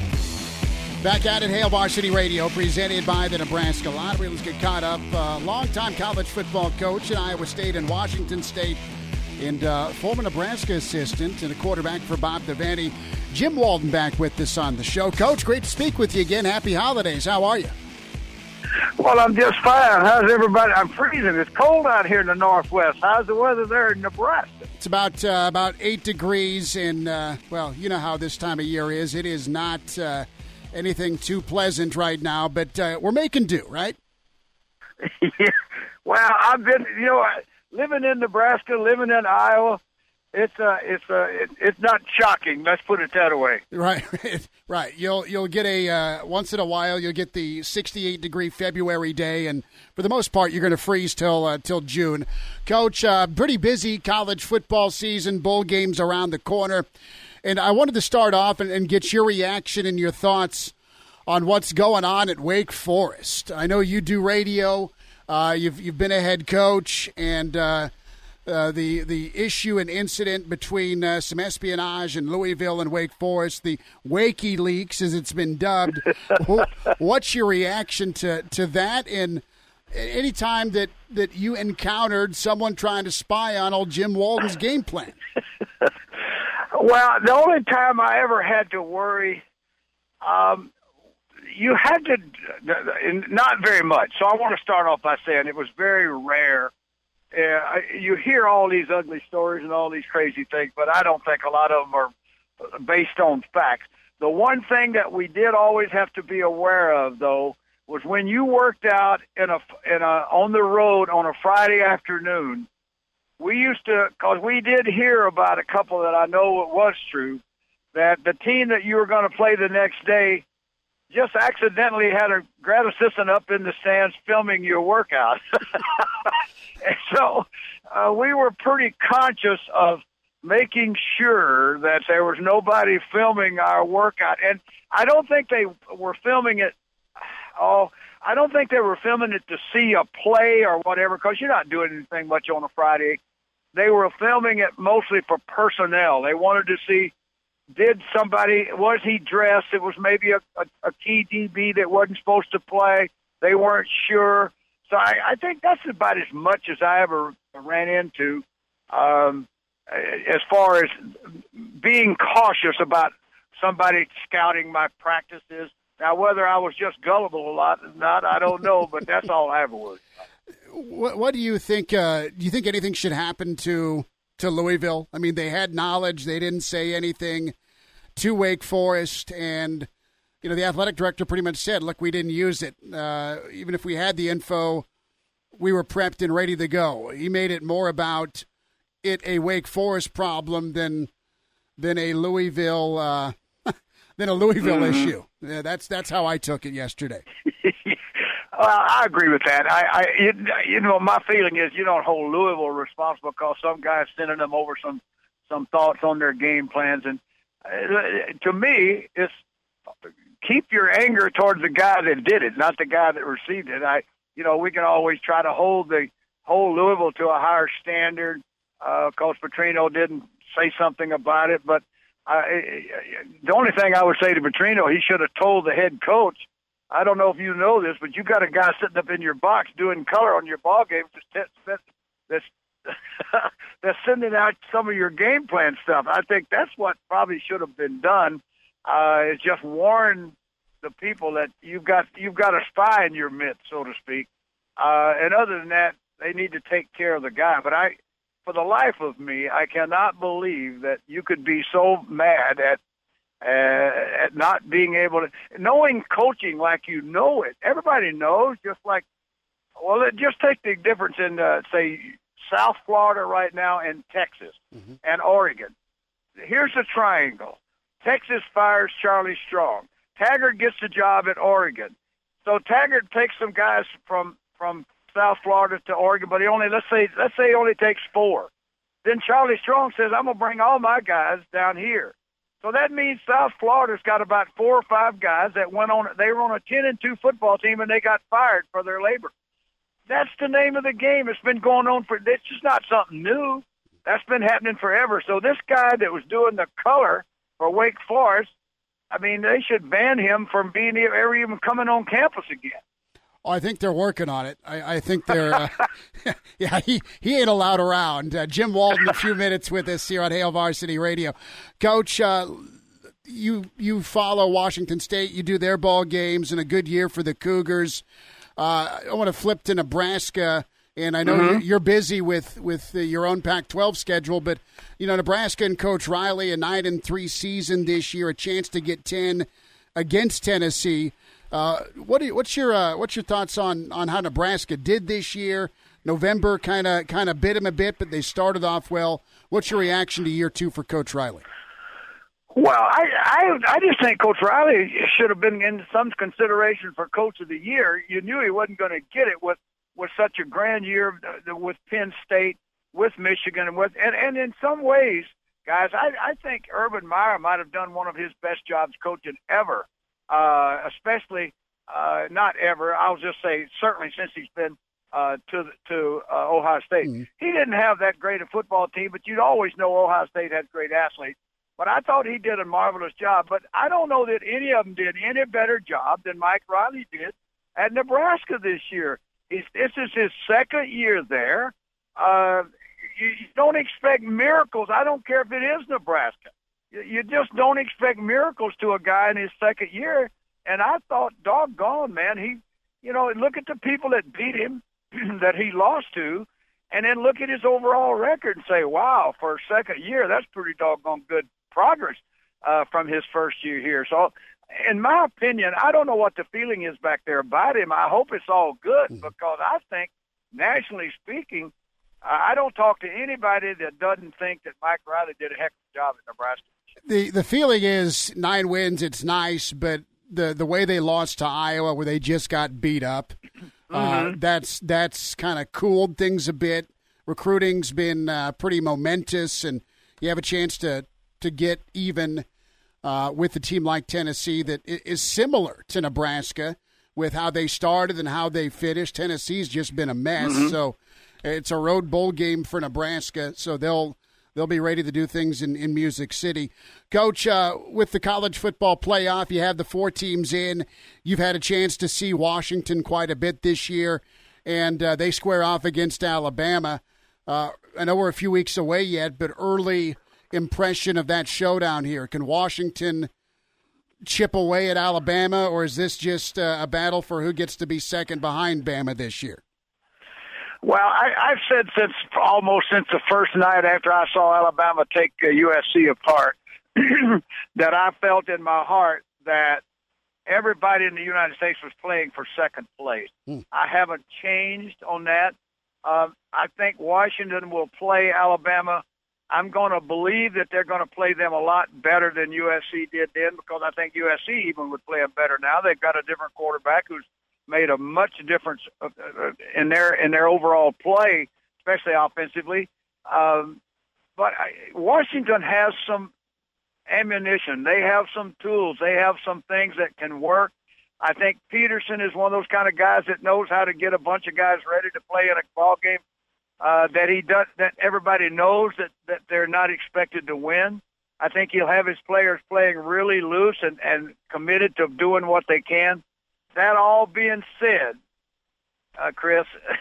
Back at it, Hail Varsity Radio, presented by the Nebraska Lottery. Let's get caught up. Uh, longtime college football coach at Iowa State and Washington State, and uh, former Nebraska assistant and a quarterback for Bob Devaney. Jim Walden back with us on the show. Coach, great to speak with you again. Happy holidays. How are you? Well, I'm just fine. How's everybody? I'm freezing. It's cold out here in the Northwest. How's the weather there in Nebraska? It's about uh, about eight degrees, and, uh, well, you know how this time of year is. It is not uh, anything too pleasant right now, but uh, we're making do, right? Yeah. Well, I've been, you know, living in Nebraska, living in Iowa. It's uh, it's uh, it, it's not shocking. Let's put it that way. Right, right. You'll you'll get a uh, once in a while you'll get the sixty-eight degree February day, and for the most part you're going to freeze till uh, till June. Coach, uh, pretty busy college football season, bowl games around the corner, and I wanted to start off and, and get your reaction and your thoughts on what's going on at Wake Forest. I know you do radio. Uh, you've you've been a head coach, and uh, uh, the the issue and incident between uh, some espionage in Louisville and Wake Forest, the Wakey leaks, as it's been dubbed. What's your reaction to, to that? And any time that, that you encountered someone trying to spy on old Jim Walden's game plan? Well, the only time I ever had to worry. Um, You had to, not very much. So I want to start off by saying it was very rare uh, you hear all these ugly stories and all these crazy things, but I don't think a lot of them are based on facts. The one thing that we did always have to be aware of, though, was when you worked out in a, in a, on the road on a Friday afternoon, we used to, because we did hear about a couple that I know it was true, that the team that you were going to play the next day just accidentally had a grad assistant up in the stands filming your workout. And so uh, we were pretty conscious of making sure that there was nobody filming our workout. And I don't think they were filming it, oh, I don't think they were filming it to see a play or whatever, because you're not doing anything much on a Friday. They were filming it mostly for personnel. They wanted to see, did somebody, was he dressed? It was maybe a, a, a key D B that wasn't supposed to play. They weren't sure. So I, I think that's about as much as I ever ran into um, as far as being cautious about somebody scouting my practices. Now, whether I was just gullible a lot or not, I don't know, but that's all I ever was. What, what do you think? Uh, do you think anything should happen to to Louisville? I mean, they had knowledge. They didn't say anything to Wake Forest. And, you know, the athletic director pretty much said, look, we didn't use it. Uh, even if we had the info, we were prepped and ready to go. He made it more about it a Wake Forest problem than than a Louisville uh, than a Louisville mm-hmm. issue. Yeah, that's that's how I took it yesterday. Well, I agree with that. I, I you, you know, my feeling is you don't hold Louisville responsible because some guy's sending them over some some thoughts on their game plans. And uh, to me, it's keep your anger towards the guy that did it, not the guy that received it. I, you know, we can always try to hold the hold Louisville to a higher standard. Uh, Coach Petrino didn't say something about it, but uh, the only thing I would say to Petrino, he should have told the head coach. I don't know if you know this, but you got a guy sitting up in your box doing color on your ball game that's that's, that's sending out some of your game plan stuff. I think that's what probably should have been done. Uh, is just warn the people that you've got you've got a spy in your midst, so to speak. Uh, and other than that, they need to take care of the guy. But I, for the life of me, I cannot believe that you could be so mad at. Uh, at not being able to, knowing coaching like you know it. Everybody knows, just like, well, it, just take the difference in, uh, say, South Florida right now and Texas mm-hmm. and Oregon. Here's the triangle. Texas fires Charlie Strong. Taggart gets the job at Oregon. So Taggart takes some guys from, from South Florida to Oregon, but he only, let's say, let's say he only takes four. Then Charlie Strong says, I'm going to bring all my guys down here. So that means South Florida's got about four or five guys that went on. They were on a ten and two football team, and they got fired for their labor. That's the name of the game. It's been going on for. It's just not something new. That's been happening forever. So this guy that was doing the color for Wake Forest, I mean, they should ban him from being ever even coming on campus again. Oh, I think they're working on it. I, I think they're, uh, yeah, he, he ain't allowed around. Uh, Jim Walton, a few minutes with us here on Hail Varsity Radio. Coach, uh, you you follow Washington State. You do their ball games, and a good year for the Cougars. Uh, I want to flip to Nebraska, and I know mm-hmm. you're busy with, with uh, your own Pac twelve schedule, but, you know, Nebraska and Coach Riley, a nine and three season this year, a chance to get ten against Tennessee. Uh, what do you, what's your uh, what's your thoughts on, on how Nebraska did this year? November kind of kind of bit them a bit, but they started off well. What's your reaction to year two for Coach Riley? Well, I I, I just think Coach Riley should have been in some consideration for Coach of the Year. You knew he wasn't going to get it with, with such a grand year with Penn State, with Michigan, with and, and in some ways, guys, I, I think Urban Meyer might have done one of his best jobs coaching ever. Uh, especially uh, not ever. I'll just say certainly since he's been uh, to to uh, Ohio State. Mm-hmm. He didn't have that great a football team, but you'd always know Ohio State had great athletes. But I thought he did a marvelous job. But I don't know that any of them did any better job than Mike Riley did at Nebraska this year. He's, this is his second year there. Uh, you, you don't expect miracles. I don't care if it is Nebraska. You just don't expect miracles to a guy in his second year. And I thought, doggone, man, he, you know, look at the people that beat him, that he lost to. and then look at his overall record and say, wow, for a second year, that's pretty doggone good progress uh, from his first year here. So, in my opinion, I don't know what the feeling is back there about him. I hope it's all good because I think, nationally speaking, I don't talk to anybody that doesn't think that Mike Riley did a heck of a job at Nebraska. The the feeling is nine wins, it's nice, but the, the way they lost to Iowa where they just got beat up, mm-hmm. uh, that's that's kind of cooled things a bit. Recruiting's been uh, pretty momentous, and you have a chance to, to get even uh, with a team like Tennessee that is similar to Nebraska with how they started and how they finished. Tennessee's just been a mess, mm-hmm. so it's a road bowl game for Nebraska, so they'll they'll be ready to do things in, in Music City. Coach, uh, with the college football playoff, you have the four teams in. You've had a chance to see Washington quite a bit this year, and uh, they square off against Alabama. Uh, I know we're a few weeks away yet, but early impression of that showdown here. Can Washington chip away at Alabama, or is this just uh, a battle for who gets to be second behind Bama this year? Well, I, I've said since almost since the first night after I saw Alabama take uh, U S C apart that I felt in my heart that everybody in the United States was playing for second place. Hmm. I haven't changed on that. Um, I think Washington will play Alabama. I'm going to believe that they're going to play them a lot better than U S C did then because I think U S C even would play them better now. They've got a different quarterback who's made a much difference in their in their overall play, especially offensively. Um, but I, Washington has some ammunition. They have some tools. They have some things that can work. I think Peterson is one of those kind of guys that knows how to get a bunch of guys ready to play in a ball game uh, that he does. That everybody knows that, that they're not expected to win. I think he'll have his players playing really loose and, and committed to doing what they can. That all being said, uh, Chris,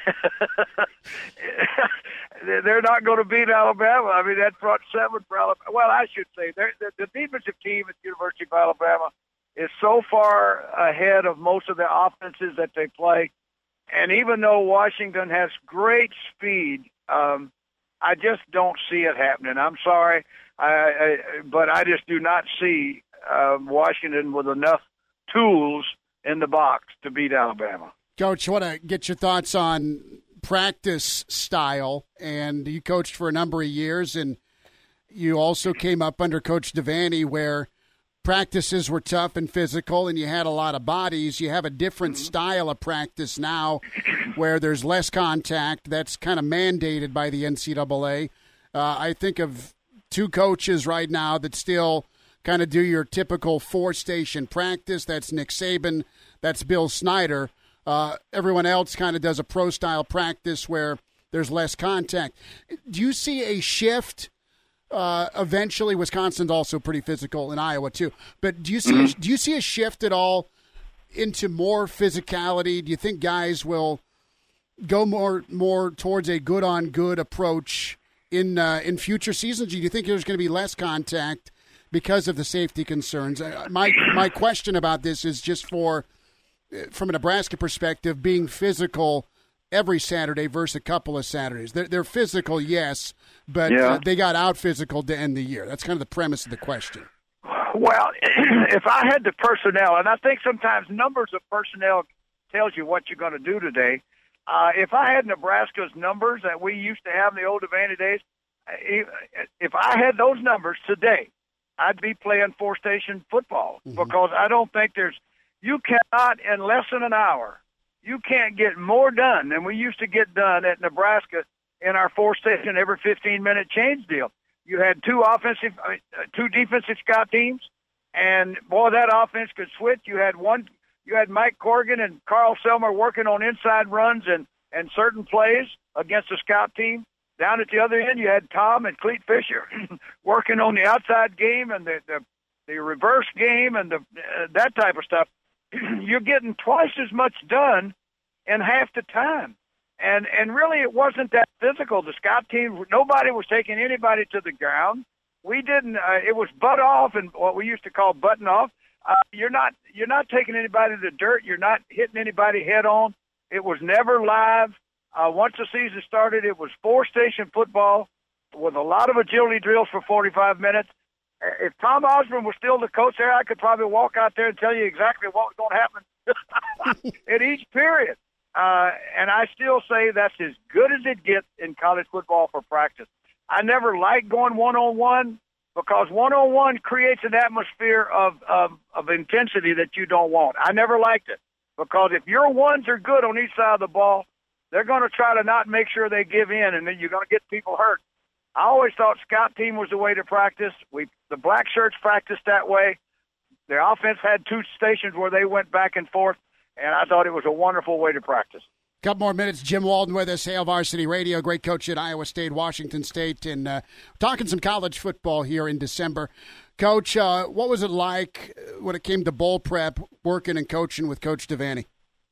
they're not going to beat Alabama. I mean, that front seven for Alabama. Well, I should say the, the defensive team at the University of Alabama is so far ahead of most of the offenses that they play. And even though Washington has great speed, um, I just don't see it happening. I'm sorry, I, I, but I just do not see uh, Washington with enough tools in the box to beat Alabama. Coach, I want to get your thoughts on practice style. And you coached for a number of years, and you also came up under Coach Devaney where practices were tough and physical, and you had a lot of bodies. You have a different mm-hmm. style of practice now where there's less contact. That's kind of mandated by the N C double A. Uh, I think of two coaches right now that still kind of do your typical four-station practice. That's Nick Saban. That's Bill Snyder. Uh, everyone else kind of does a pro-style practice where there's less contact. Do you see a shift? Uh, eventually, Wisconsin's also pretty physical, in Iowa too. But do you see mm-hmm. a, do you see a shift at all into more physicality? Do you think guys will go more more towards a good-on-good approach in uh, in future seasons? Do you think there's going to be less contact because of the safety concerns? Uh, my my question about this is just for from a Nebraska perspective, being physical every Saturday versus a couple of Saturdays. They're, they're physical, yes, but yeah. uh, they got out physical to end the year. That's kind of the premise of the question. Well, if I had the personnel, and I think sometimes numbers of personnel tells you what you're going to do today. Uh, if I had Nebraska's numbers that we used to have in the old Devaney days, if I had those numbers today, I'd be playing four-station football mm-hmm. because I don't think there's – you cannot, in less than an hour, you can't get more done than we used to get done at Nebraska in our four-station every fifteen-minute change deal. You had two offensive, I mean, two defensive scout teams, and boy, that offense could switch. You had one, you had Mike Corrigan and Carl Selmer working on inside runs and, and certain plays against the scout team. Down at the other end, you had Tom and Cleet Fisher working on the outside game and the the, the reverse game and the uh, that type of stuff. You're getting twice as much done in half the time. And and really it wasn't that physical. The scout team, nobody was taking anybody to the ground. We didn't, uh, it was butt off and what we used to call button off. Uh, you're not you're not taking anybody to the dirt. You're not hitting anybody head on. It was never live. Uh, once the season started, it was four-station football with a lot of agility drills for forty-five minutes. If Tom Osborne was still the coach there, I could probably walk out there and tell you exactly what was going to happen in each period. Uh, and I still say that's as good as it gets in college football for practice. I never liked going one-on-one because one-on-one creates an atmosphere of, of, of intensity that you don't want. I never liked it because if your ones are good on each side of the ball, they're going to try to not make sure they give in, and then you're going to get people hurt. I always thought scout team was the way to practice. We the black shirts practiced that way. Their offense had two stations where they went back and forth, and I thought it was a wonderful way to practice. Couple more minutes. Jim Walden with us, Hail Varsity Radio, great coach at Iowa State, Washington State, and uh, talking some college football here in December. Coach, uh, what was it like when it came to bowl prep, working and coaching with Coach Devaney?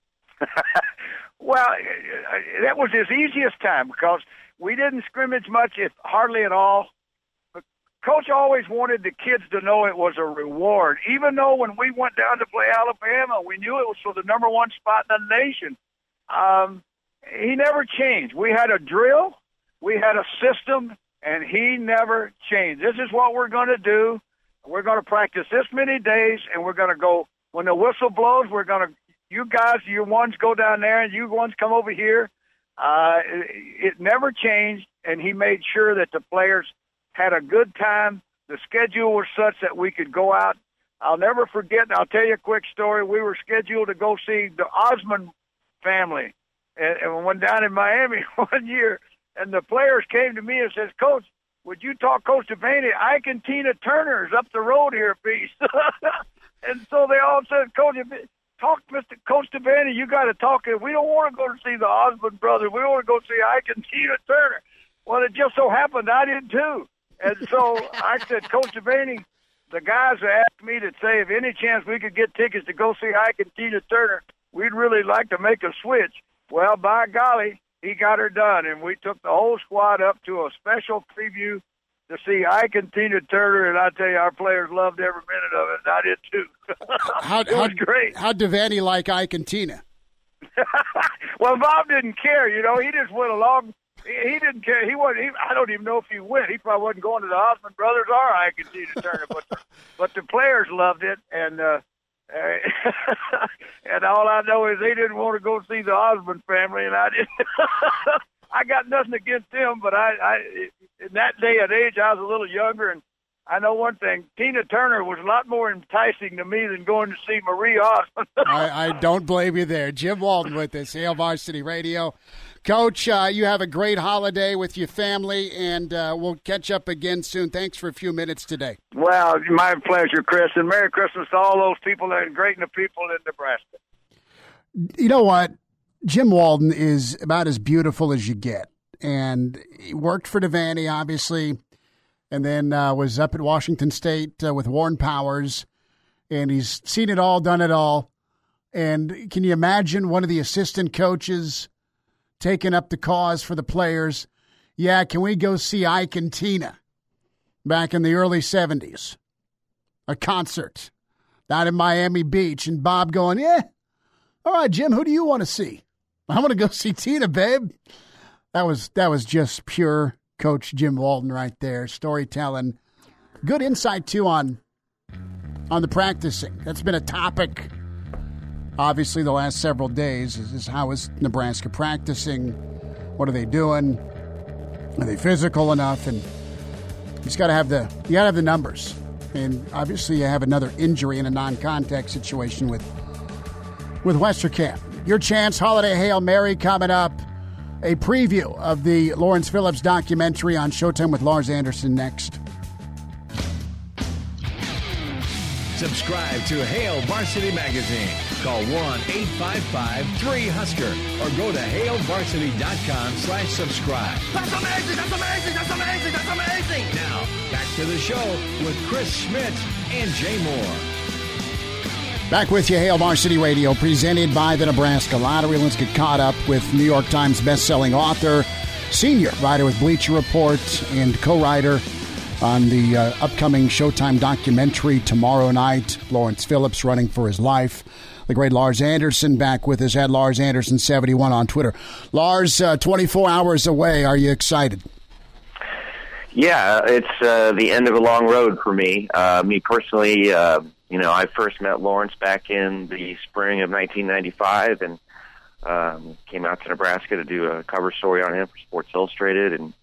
Well, that was his easiest time because we didn't scrimmage much, if hardly at all. But Coach always wanted the kids to know it was a reward, even though when we went down to play Alabama, we knew it was for the number one spot in the nation. Um, he never changed. We had a drill, we had a system, and he never changed. This is what we're going to do. We're going to practice this many days, and we're going to go, when the whistle blows, we're going to, you guys, you ones go down there, and you ones come over here. Uh, it, it never changed, and he made sure that the players had a good time. The schedule was such that we could go out. I'll never forget, and I'll tell you a quick story. We were scheduled to go see the Osmond family, and, and we went down in Miami one year, and the players came to me and says, Coach, would you talk Coach Devaney? Ike and Tina Turner is up the road here, please. And so they all said, Coach, talk, Mister Coach Devaney, you got to talk. We don't want to go to see the Osmond brothers. We want to go see Ike and Tina Turner. Well, it just so happened I did too. And so I said, Coach Devaney, the guys asked me to say if any chance we could get tickets to go see Ike and Tina Turner, we'd really like to make a switch. Well, by golly, he got her done, and we took the whole squad up to a special preview to see Ike and Tina Turner, and I tell you, our players loved every minute of it, and I did too. How, it was how, great. How'd Devaney like Ike and Tina? Well, Bob didn't care, you know. He just went along. He, he didn't care. He wasn't. He, I don't even know if he went. He probably wasn't going to the Osmond brothers or Ike and Tina Turner, but the, but the players loved it, and uh, uh, and all I know is they didn't want to go see the Osmond family, and I didn't. I got nothing against them, but I, I in that day and age, I was a little younger, and I know one thing: Tina Turner was a lot more enticing to me than going to see Marie Osmond. I, I don't blame you there. Jim Walden with us, Hail Varsity Radio. Coach, uh, you have a great holiday with your family, and uh, we'll catch up again soon. Thanks for a few minutes today. Well, my pleasure, Chris, and Merry Christmas to all those people that are great and the people in Nebraska. You know what? Jim Walden is about as beautiful as you get, and he worked for Devaney, obviously, and then uh, was up at Washington State uh, with Warren Powers, and he's seen it all, done it all. And can you imagine one of the assistant coaches taking up the cause for the players? Yeah, can we go see Ike and Tina back in the early seventies? A concert down in Miami Beach, and Bob going, yeah, all right, Jim, who do you want to see? I want to go see Tina, babe. That was that was just pure Coach Jim Walden right there. Storytelling. Good insight, too, on, on the practicing. That's been a topic, obviously, the last several days, is, is how is Nebraska practicing? What are they doing? Are they physical enough? And you just got to have the you got to have the numbers. And obviously, you have another injury in a non-contact situation with with Westerkamp. Your chance, Holiday Hail Mary coming up. A preview of the Lawrence Phillips documentary on Showtime with Lars Anderson next. Subscribe to Hail Varsity Magazine. Call one eight five five three Husker or go to hail varsity dot com slash subscribe. That's amazing! That's amazing! That's amazing! That's amazing! Now, back to the show with Chris Schmidt and Jay Moore. Back with you, Hail Varsity Radio, presented by the Nebraska Lottery. Let's get caught up with New York Times bestselling author, senior writer with Bleacher Report, and co-writer on the uh, upcoming Showtime documentary tomorrow night. Lawrence Phillips running for his life. The great Lars Anderson back with us at Lars Anderson seventy-one on Twitter. Lars, uh, twenty-four hours away. Are you excited? Yeah, it's uh, the end of a long road for me. Uh, me personally, uh, you know, I first met Lawrence back in the spring of nineteen ninety-five and um, came out to Nebraska to do a cover story on him for Sports Illustrated, and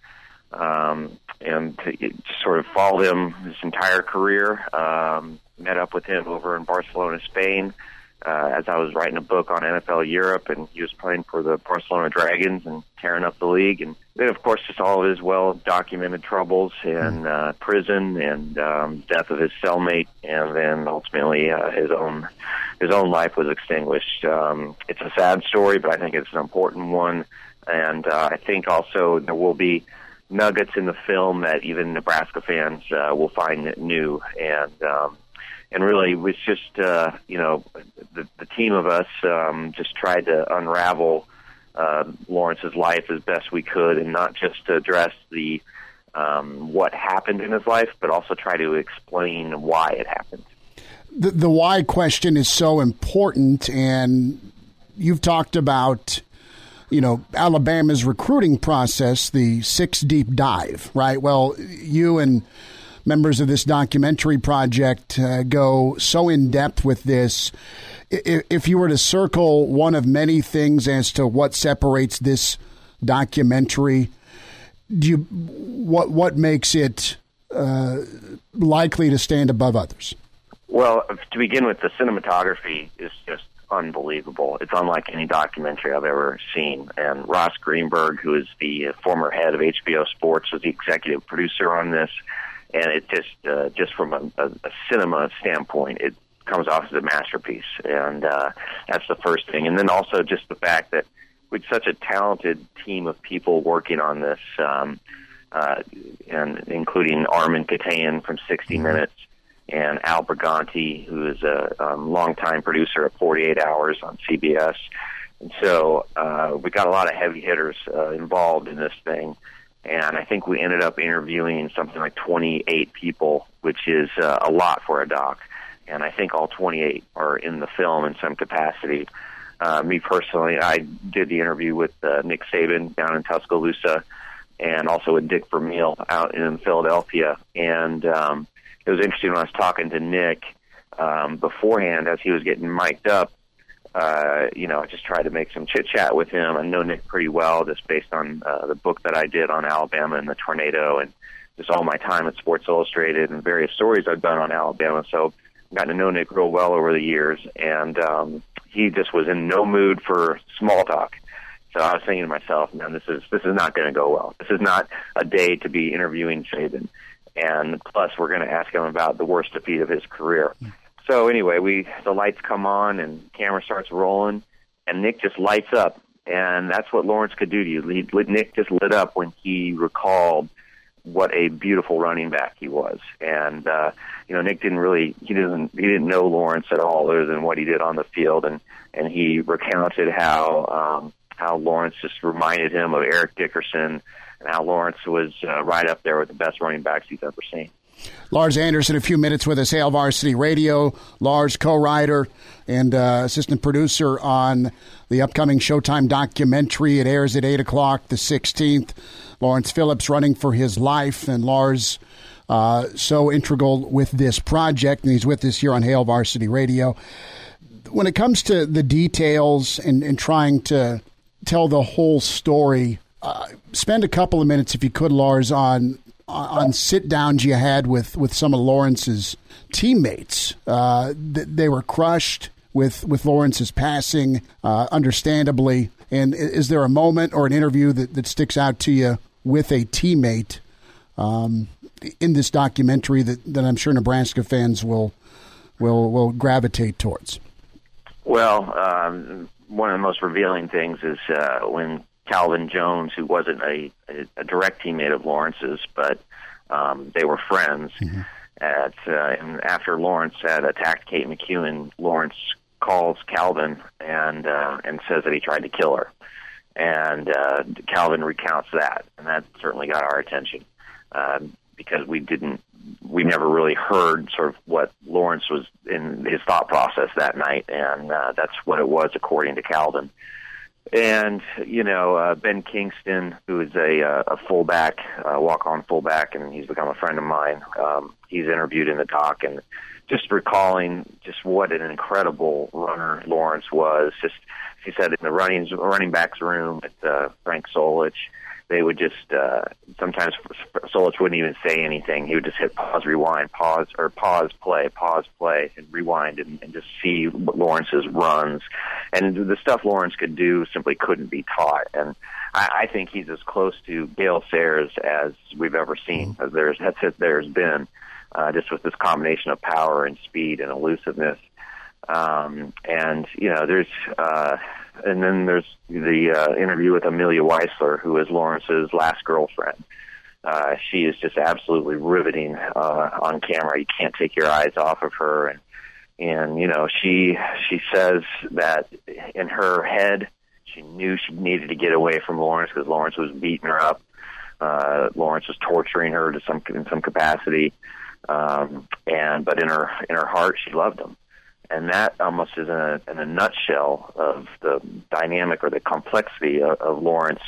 um, and to, just sort of followed him his entire career. Um, met up with him over in Barcelona, Spain, uh, as I was writing a book on N F L Europe, and he was playing for the Barcelona Dragons and tearing up the league. And then, of course, just all of his well-documented troubles and uh, prison and um, death of his cellmate, and then ultimately uh, his own his own life was extinguished. Um, it's a sad story, but I think it's an important one, and uh, I think also there will be nuggets in the film that even Nebraska fans uh, will find new. And um, and really, it was just uh, you know the, the team of us um, just tried to unravel Uh, Lawrence's life as best we could, and not just to address the um, what happened in his life, but also try to explain why it happened. The, the why question is so important, and you've talked about, you know, Alabama's recruiting process, the six deep dive, right? Well, you and members of this documentary project uh, go so in depth with this. If you were to circle one of many things as to what separates this documentary, do you what what makes it uh, likely to stand above others? Well, to begin with, the cinematography is just unbelievable. It's unlike any documentary I've ever seen. And Ross Greenberg, who is the former head of H B O Sports, was the executive producer on this. And it just uh, just from a, a, a cinema standpoint, it comes off as a masterpiece, and uh, that's the first thing. And then also just the fact that with such a talented team of people working on this, um, uh, and including Armin Katayan from sixty minutes and Al Briganti, who is a um, longtime producer at forty-eight hours on C B S. And so uh, we got a lot of heavy hitters uh, involved in this thing. And I think we ended up interviewing something like twenty-eight people, which is uh, a lot for a doc. And I think all twenty-eight are in the film in some capacity. Uh, me personally, I did the interview with uh, Nick Saban down in Tuscaloosa, and also with Dick Vermeil out in Philadelphia. And um, it was interesting when I was talking to Nick um, beforehand as he was getting mic'd up. Uh, you know, I just tried to make some chit-chat with him. I know Nick pretty well just based on uh, the book that I did on Alabama and the tornado, and just all my time at Sports Illustrated and various stories I've done on Alabama. So gotten to know Nick real well over the years, and um, he just was in no mood for small talk. So I was thinking to myself, man, this is this is not going to go well. This is not a day to be interviewing Saban. And plus, we're going to ask him about the worst defeat of his career. So anyway, we the lights come on and camera starts rolling, and Nick just lights up. And that's what Lawrence could do to you. He, Nick just lit up when he recalled what a beautiful running back he was. And, uh, you know, Nick didn't really, he didn't, he didn't know Lawrence at all other than what he did on the field. And, and he recounted how, um, how Lawrence just reminded him of Eric Dickerson, and how Lawrence was uh, right up there with the best running backs he's ever seen. Lars Anderson, a few minutes with us, Hail Varsity Radio. Lars, co-writer and uh, assistant producer on the upcoming Showtime documentary. It airs at eight o'clock the sixteenth. Lawrence Phillips running for his life, and Lars uh, so integral with this project, and he's with us here on Hail Varsity Radio. When it comes to the details and, and trying to tell the whole story, uh, spend a couple of minutes, if you could, Lars, on on sit-downs you had with, with some of Lawrence's teammates. Uh, they were crushed with, with Lawrence's passing, uh, understandably. And is there a moment or an interview that, that sticks out to you with a teammate um, in this documentary that, that I'm sure Nebraska fans will will will gravitate towards? Well, um, one of the most revealing things is uh, when Calvin Jones, who wasn't a, a, a direct teammate of Lawrence's, but um, they were friends. Mm-hmm. At uh, and after Lawrence had attacked Kate McEwen, Lawrence calls Calvin and uh, and says that he tried to kill her. And uh, Calvin recounts that, and that certainly got our attention. Uh, because we didn't, we never really heard sort of what Lawrence was in his thought process that night, and uh, that's what it was according to Calvin. And, you know, uh, Ben Kingston, who is a, uh, a fullback, uh, walk-on fullback, and he's become a friend of mine, um, he's interviewed in the doc, and just recalling just what an incredible runner Lawrence was. Just, he said, in the running, running backs room at uh, Frank Solich, they would just, uh, sometimes Solich wouldn't even say anything. He would just hit pause, rewind, pause, or pause, play, pause, play, and rewind, and, and just see Lawrence's runs. And the stuff Lawrence could do simply couldn't be taught. And I, I think he's as close to Gale Sayers as we've ever seen. As there's, that's it, there's been, uh, just with this combination of power and speed and elusiveness. Um, and, you know, there's, uh, and then there's the uh, interview with Amelia Weisler, who is Lawrence's last girlfriend. Uh, she is just absolutely riveting uh, on camera. You can't take your eyes off of her. And, and you know, she she says that in her head, she knew she needed to get away from Lawrence because Lawrence was beating her up. Uh, Lawrence was torturing her to some in some capacity. Um, and but in her in her heart, she loved him. And that almost is in a, in a nutshell of the dynamic or the complexity of, of Lawrence.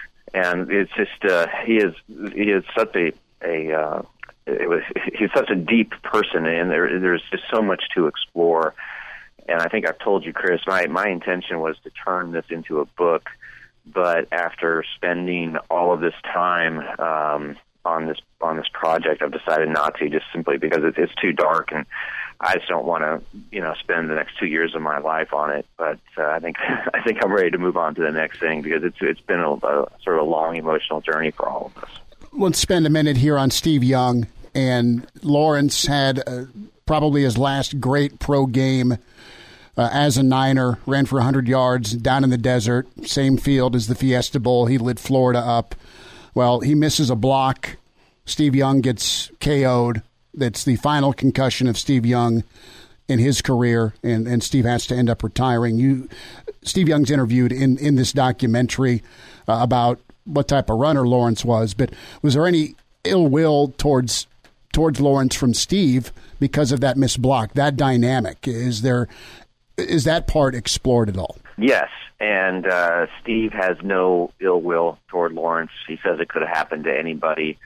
And it's just uh, he is he is such a a uh, it was, he's such a deep person, and there there's just so much to explore. And I think I've told you, Chris, my my intention was to turn this into a book, but after spending all of this time um, on this on this project, I've decided not to, just simply because it, it's too dark and I just don't want to, you know, spend the next two years of my life on it. But uh, I think I think I'm ready to move on to the next thing because it's it's been a, a sort of a long emotional journey for all of us. Let's spend a minute here on Steve Young. And Lawrence had uh, probably his last great pro game uh, as a Niner. Ran for one hundred yards down in the desert, same field as the Fiesta Bowl. He lit Florida up. Well, he misses a block. Steve Young gets K O'd. That's the final concussion of Steve Young in his career, and, and Steve has to end up retiring. You, Steve Young's interviewed in, in this documentary uh, about what type of runner Lawrence was, but was there any ill will towards towards Lawrence from Steve because of that missed block, that dynamic? Is there is that part explored at all? Yes, and uh, Steve has no ill will toward Lawrence. He says it could have happened to anybody.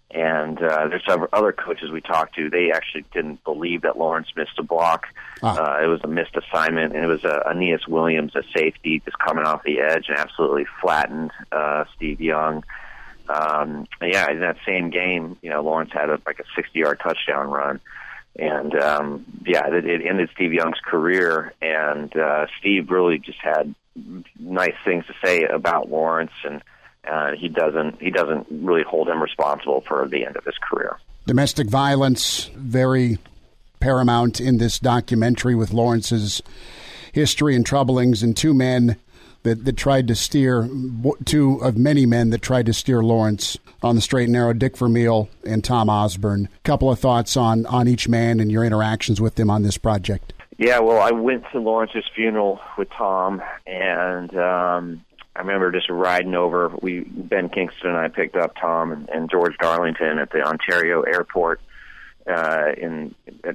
And uh, there's several other coaches we talked to. They actually didn't believe that Lawrence missed a block. Ah. Uh, it was a missed assignment, and it was uh, Aeneas Williams, a safety, just coming off the edge and absolutely flattened uh, Steve Young. Um, yeah, in that same game, you know, Lawrence had a, like a sixty-yard touchdown run. And, um, yeah, it, it ended Steve Young's career. And uh, Steve really just had nice things to say about Lawrence, and Uh, he doesn't. He doesn't really hold him responsible for the end of his career. Domestic violence very paramount in this documentary with Lawrence's history and troublings, and two men that, that tried to steer, two of many men that tried to steer Lawrence on the straight and narrow. Dick Vermeil and Tom Osborne. Couple of thoughts on on each man and your interactions with them on this project. Yeah, well, I went to Lawrence's funeral with Tom, and um, I remember just riding over. We Ben Kingston and I picked up Tom and, and George Darlington at the Ontario airport uh, in,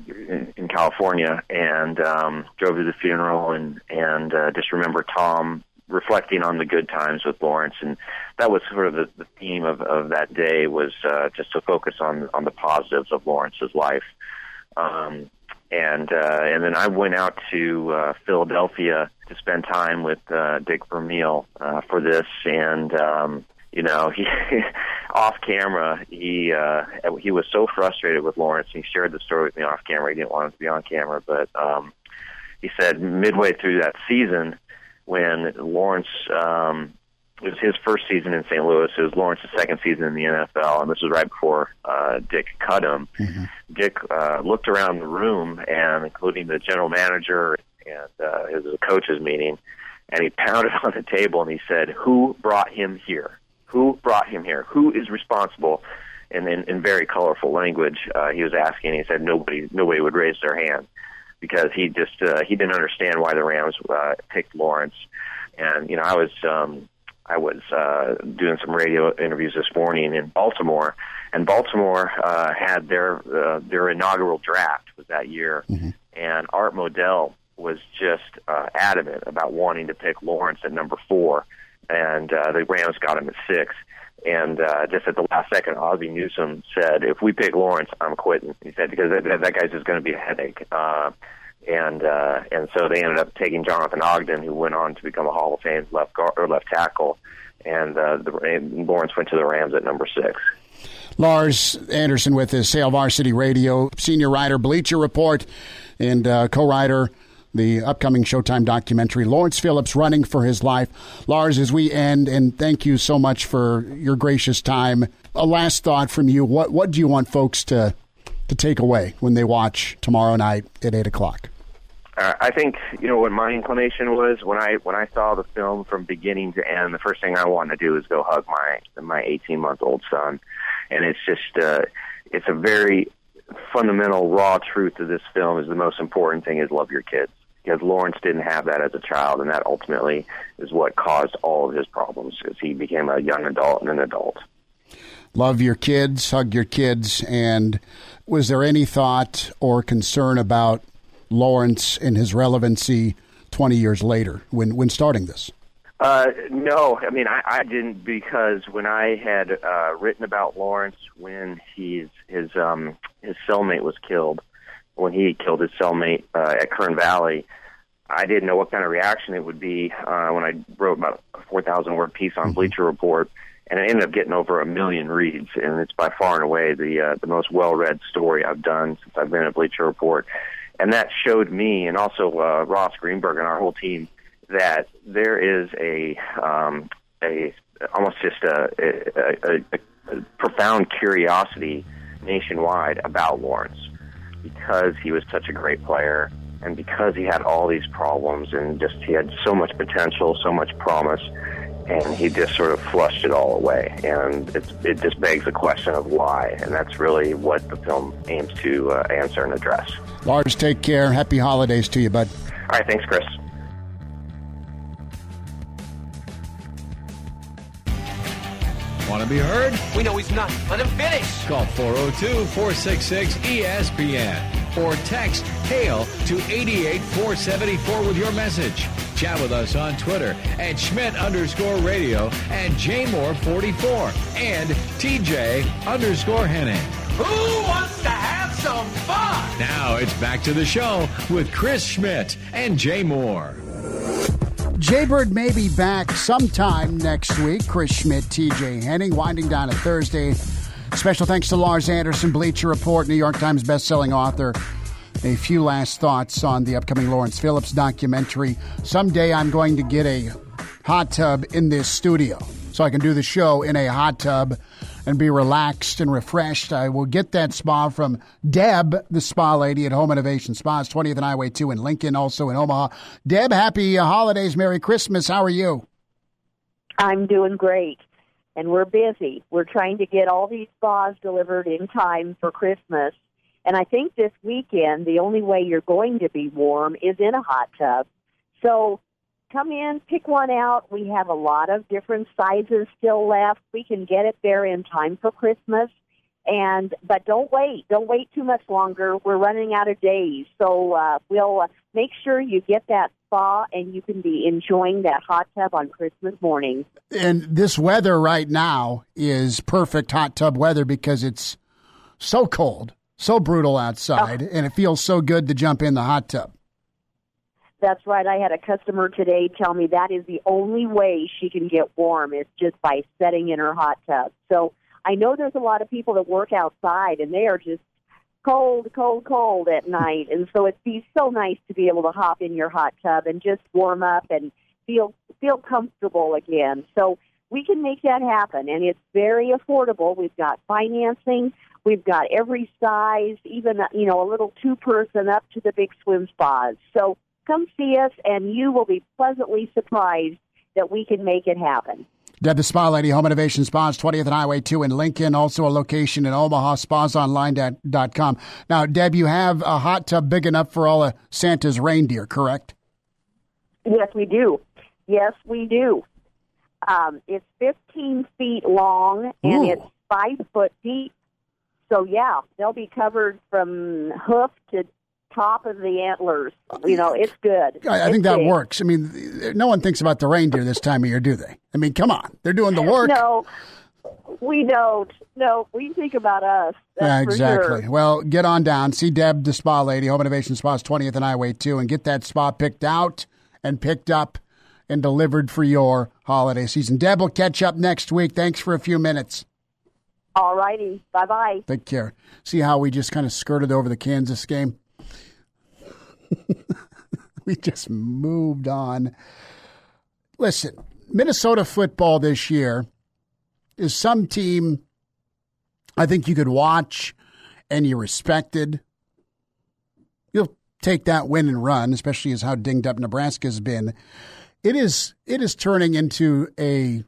in in California, and um, drove to the funeral, and and uh, just remember Tom reflecting on the good times with Lawrence, and that was sort of the, the theme of, of that day, was uh, just to focus on on the positives of Lawrence's life. Um, And uh, and then I went out to uh, Philadelphia to spend time with uh, Dick Vermeil uh, for this, and um, you know, he off camera he uh, he was so frustrated with Lawrence. He shared the story with me off camera. He didn't want it to be on camera, but um, he said midway through that season, when Lawrence. Um, It was his first season in Saint Louis. It was Lawrence's second season in the N F L, and this was right before uh, Dick cut him. Mm-hmm. Dick uh, looked around the room, and including the general manager and uh, his coaches meeting, and he pounded on the table and he said, "Who brought him here? Who brought him here? Who is responsible?" And in, in very colorful language, uh, he was asking. He said nobody, nobody would raise their hand because he just uh, he didn't understand why the Rams uh, picked Lawrence. And you know, I was. Um, I was uh, doing some radio interviews this morning in Baltimore, And Baltimore uh, had their uh, their inaugural draft was that year, mm-hmm. and Art Modell was just uh, adamant about wanting to pick Lawrence at number four, and uh, the Rams got him at six. And uh, just at the last second, Ozzie Newsome said, "If we pick Lawrence, I'm quitting." He said because that, that guy's just going to be a headache. Uh, and uh, and so they ended up taking Jonathan Ogden, who went on to become a Hall of Fame left guard or left tackle. And uh, the, and Lawrence went to the Rams at number six. Lars Anderson with his Hail Varsity Radio, senior writer, Bleacher Report, and uh, co-writer, the upcoming Showtime documentary, Lawrence Phillips, Running for His Life. Lars, as we end, and thank you so much for your gracious time, a last thought from you. What what do you want folks to, to take away when they watch tomorrow night at eight o'clock? Uh, I think, you know, what my inclination was when I when I saw the film from beginning to end, the first thing I wanted to do is go hug my my eighteen-month-old son. And it's just, uh, it's a very fundamental, raw truth of this film is the most important thing is love your kids. Because Lawrence didn't have that as a child, and that ultimately is what caused all of his problems as he became a young adult and an adult. Love your kids, hug your kids. And was there any thought or concern about Lawrence and his relevancy twenty years later when, when starting this? Uh, no, I mean, I, I didn't because when I had uh, written about Lawrence when he's, his um, his cellmate was killed, when he killed his cellmate uh, at Kern Valley, I didn't know what kind of reaction it would be uh, when I wrote about a four thousand word piece on Bleacher Report, and it ended up getting over a million reads, and it's by far and away the uh, the most well-read story I've done since I've been at Bleacher Report. And that showed me, and also uh, Ross Greenberg and our whole team, that there is a um, a almost just a, a, a, a profound curiosity nationwide about Lawrence because he was such a great player and because he had all these problems and just he had so much potential, so much promise, and he just sort of flushed it all away. And it's, it just begs the question of why, and that's really what the film aims to uh, answer and address. Lars, take care. Happy holidays to you, bud. All right, thanks, Chris. Want to be heard? We know he's not. Let him finish. Call four oh two, four six six, E S P N or text HAIL to eight eight four seven four with your message. Chat with us on Twitter at Schmidt underscore radio and J Moore forty-four and T J underscore Henning. Who wants to have some fun? Now it's back to the show with Chris Schmidt and Jay Moore. Jaybird may be back sometime next week. Chris Schmidt, T J Henning, winding down a Thursday. Special thanks to Lars Anderson, Bleacher Report, New York Times bestselling author. A few last thoughts on the upcoming Lawrence Phillips documentary. Someday I'm going to get a hot tub in this studio so I can do the show in a hot tub and be relaxed and refreshed. I will get that spa from Deb, the spa lady at Home Innovation Spas, twentieth and Highway two in Lincoln, also in Omaha. Deb, happy holidays, Merry Christmas. How are you? I'm doing great, and we're busy. We're trying to get all these spas delivered in time for Christmas, and I think this weekend the only way you're going to be warm is in a hot tub. So come in, pick one out. We have a lot of different sizes still left. We can get it there in time for Christmas. And but don't wait. Don't wait too much longer. We're running out of days. So uh, we'll uh, make sure you get that spa and you can be enjoying that hot tub on Christmas morning. And this weather right now is perfect hot tub weather because it's so cold, so brutal outside, oh. and it feels so good to jump in the hot tub. That's right. I had a customer today tell me that is the only way she can get warm is just by setting in her hot tub. So I know there's a lot of people that work outside, and they are just cold, cold, cold at night. And so it'd be so nice to be able to hop in your hot tub and just warm up and feel feel comfortable again. So we can make that happen, and it's very affordable. We've got financing. We've got every size, even, you know, a little two-person up to the big swim spas. So come see us, and you will be pleasantly surprised that we can make it happen. Deb, the Spa Lady, Home Innovation Spas, twentieth and Highway two in Lincoln, also a location in Omaha, spas online dot com. Now, Deb, you have a hot tub big enough for all of Santa's reindeer, correct? Yes, we do. Yes, we do. Um, it's fifteen feet long, and Ooh. It's five foot deep. So, yeah, they'll be covered from hoof to top of the antlers. You know, it's good. I, I think it's that big. works. I mean, no one thinks about the reindeer this time of year, do they? I mean, come on. They're doing the work. No, we don't. No, we think about us. That's Yeah, for exactly. sure. Well, get on down. See Deb, the spa lady, Home Innovation Spas, twentieth and Highway two, and get that spa picked out and picked up and delivered for your holiday season. Deb will catch up next week. Thanks for a few minutes. All righty. Bye-bye. Take care. See how we just kind of skirted over the Kansas game? We just moved on. Listen, Minnesota football this year is some team I think you could watch and you respected. You'll take that win and run, especially as how dinged up Nebraska's been. It is it is turning into a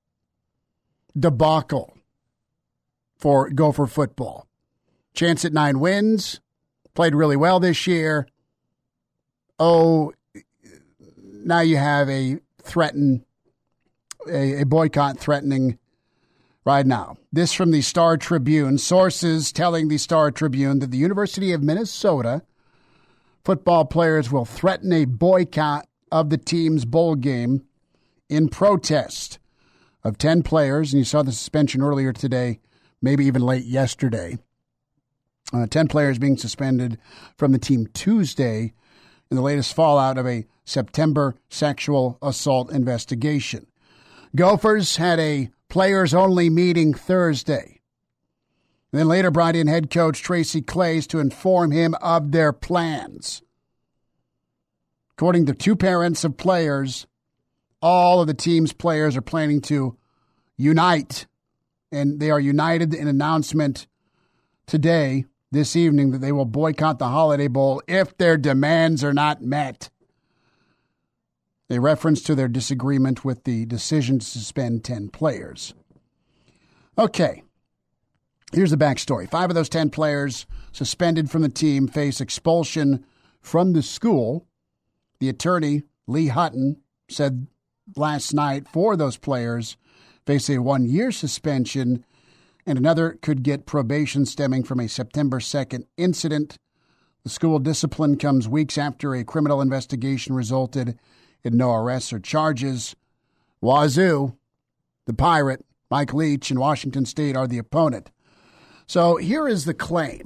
debacle for Gopher football. Chance at nine wins, played really well this year. Oh, now you have a threaten, a, a boycott threatening right now. This from the Star Tribune. Sources telling the Star Tribune that the University of Minnesota football players will threaten a boycott of the team's bowl game in protest of ten players. And you saw the suspension earlier today, maybe even late yesterday. Uh, ten players being suspended from the team Tuesday in the latest fallout of a September sexual assault investigation. Gophers had a players-only meeting Thursday. Then later brought in head coach Tracy Claeys to inform him of their plans. According to two parents of players, all of the team's players are planning to unite, and they are united in an announcement today, this evening, that they will boycott the Holiday Bowl if their demands are not met. They reference to their disagreement with the decision to suspend ten players. Okay, here's the backstory. Five of those ten players suspended from the team face expulsion from the school. The attorney, Lee Hutton, said last night four of those players face a one-year suspension, and another could get probation stemming from a September second incident. The school discipline comes weeks after a criminal investigation resulted in no arrests or charges. Wazoo, the Pirate, Mike Leach, and Washington State are the opponent. So here is the claim.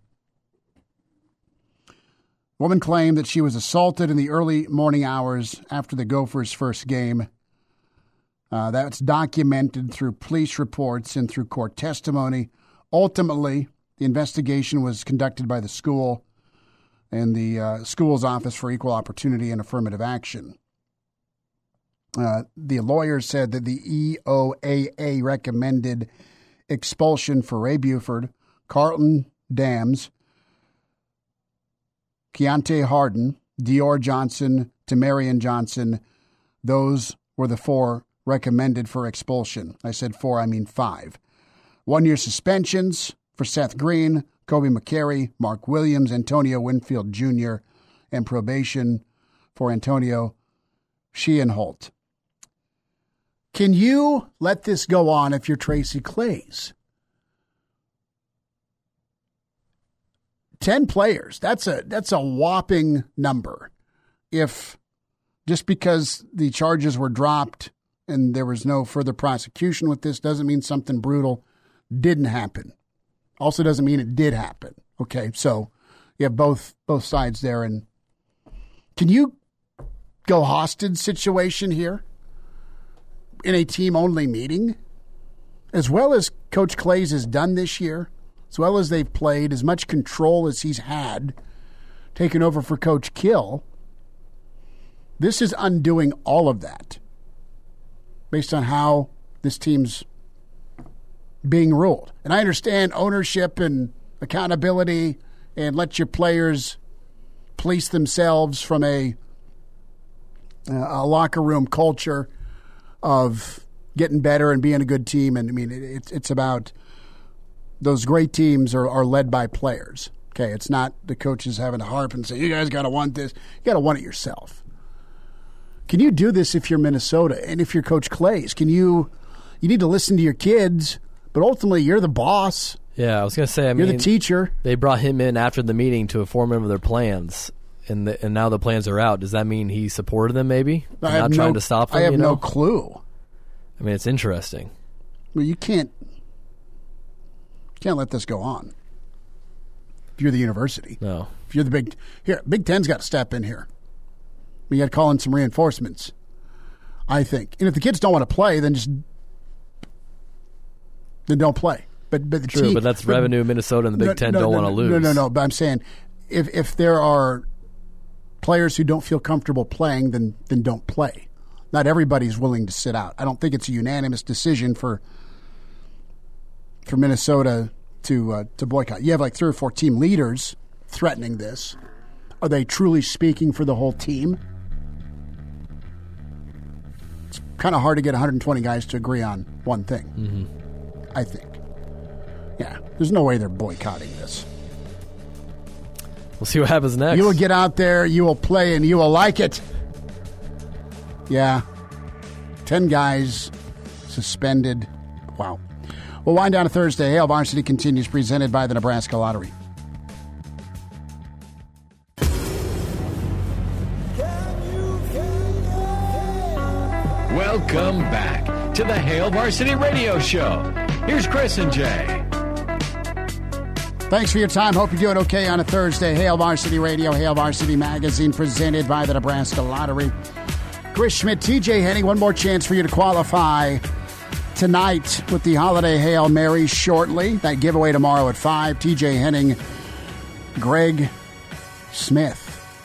Woman claimed that she was assaulted in the early morning hours after the Gophers' first game. Uh, that's documented through police reports and through court testimony. Ultimately, the investigation was conducted by the school and the uh, school's Office for Equal Opportunity and Affirmative Action. Uh, the lawyer said that the E O A A recommended expulsion for Ray Buford, Carlton Dams, Keontae Harden, Dior Johnson, Tamarian Johnson. Those were the four recommended for expulsion. I said four, I mean five. One-year suspensions for Seth Green, Kobe McCary, Mark Williams, Antonio Winfield Junior, and probation for Antonio Sheehanholt. Can you let this go on if you're Tracy Claeys? Ten players, that's a that's a whopping number. If just because the charges were dropped and there was no further prosecution with this doesn't mean something brutal didn't happen. Also doesn't mean it did happen. Okay, so you have both both sides there. And can you go hostage situation here in a team-only meeting? As well as Coach Claeys has done this year, as well as they've played, as much control as he's had, taken over for Coach Kill, this is undoing all of that based on how this team's being ruled. And I understand ownership and accountability and let your players police themselves from a, a locker room culture of getting better and being a good team. And I mean, it, it's about those great teams are, are led by players. Okay, it's not the coaches having to harp and say, you guys got to want this. You got to want it yourself. Can you do this if you're Minnesota and if you're Coach Claeys? Can you, you need to listen to your kids, but ultimately you're the boss Yeah, I was going to say, I You're mean, the teacher. They brought him in after the meeting to inform him of their plans, and the, and now the plans are out. Does that mean he supported them, maybe? I have not no, trying to stop them, I have you know? no clue. I mean, it's interesting. Well, you can't, you can't let this go on. If you're the university. No. If you're the Big... Here, Big Ten's got to step in here. We got to call in some reinforcements, I think. And if the kids don't want to play, then just... Then don't play. But but the True, team, but that's but, revenue. Minnesota and the Big no, Ten no, don't no, want to lose. No, no, no. But I'm saying, if if there are players who don't feel comfortable playing, then then don't play. Not everybody's willing to sit out. I don't think it's a unanimous decision for for Minnesota to uh, to boycott. You have like three or four team leaders threatening this. Are they truly speaking for the whole team? It's kind of hard to get one hundred twenty guys to agree on one thing. Mm-hmm. I think. Yeah, there's no way they're boycotting this. We'll see what happens next. You will get out there, you will play, and you will like it. Yeah. Ten guys suspended. Wow. We'll wind down to Thursday. Hail Varsity continues, presented by the Nebraska Lottery. Welcome back to the Hail Varsity Radio Show. Here's Chris and Jay. Thanks for your time. Hope you're doing okay on a Thursday. Hail Varsity Radio, Hail Varsity Magazine, presented by the Nebraska Lottery. Chris Schmidt, T J Henning, one more chance for you to qualify tonight with the Holiday Hail Mary shortly. That giveaway tomorrow at five. T J Henning, Greg Smith.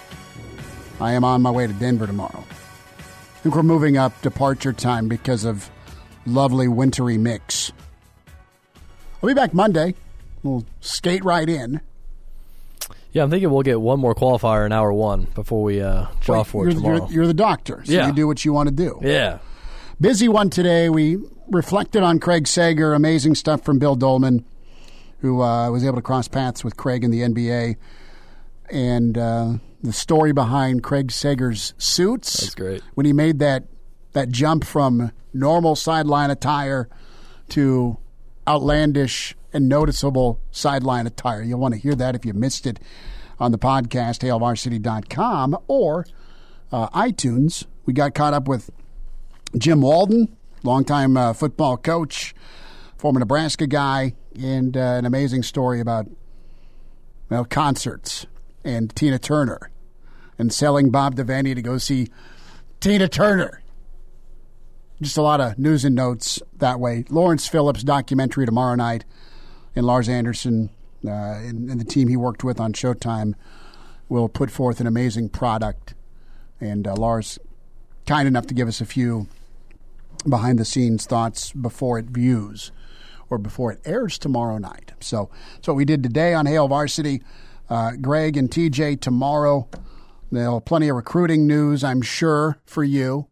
I am on my way to Denver tomorrow. I think we're moving up departure time because of lovely wintry mix. I'll be back Monday. We'll skate right in. Yeah, I'm thinking we'll get one more qualifier in hour one before we uh, draw well, for you're, tomorrow. You're, you're the doctor, so yeah. you do what you want to do. Yeah. Busy one today. We reflected on Craig Sager. Amazing stuff from Bill Dolman, who uh, was able to cross paths with Craig in the N B A. And uh, the story behind Craig Sager's suits. That's great. When he made that, that jump from normal sideline attire to outlandish and noticeable sideline attire. You'll want to hear that if you missed it on the podcast, hail varsity dot com or uh, iTunes. We got caught up with Jim Walden, longtime uh, football coach, former Nebraska guy, and uh, an amazing story about well concerts and Tina Turner and selling Bob Devaney to go see Tina Turner. Just a lot of news and notes that way. Lawrence Phillips documentary tomorrow night, and Lars Anderson uh, and, and the team he worked with on Showtime will put forth an amazing product. And uh, Lars, kind enough to give us a few behind-the-scenes thoughts before it views or before it airs tomorrow night. So that's what we did today on Hail Varsity. Uh, Greg and T J tomorrow. There'll plenty of recruiting news, I'm sure, for you.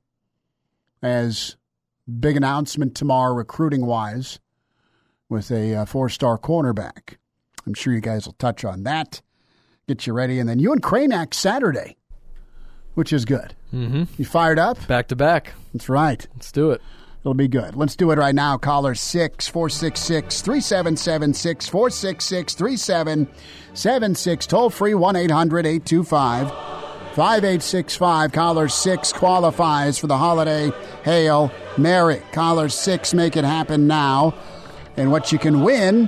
As big announcement tomorrow, recruiting-wise, with a uh, four-star cornerback. I'm sure you guys will touch on that, get you ready. And then you and Cranack Saturday, which is good. Mm-hmm. You fired up? Back to back. That's right. Let's do it. It'll be good. Let's do it right now. Caller six four six six, three seven seven six, four six six, three seven seven six. Toll free one eight hundred eight two five five eight six five. Caller six qualifies for the Holiday Hail Mary. Caller six, make it happen now. And what you can win,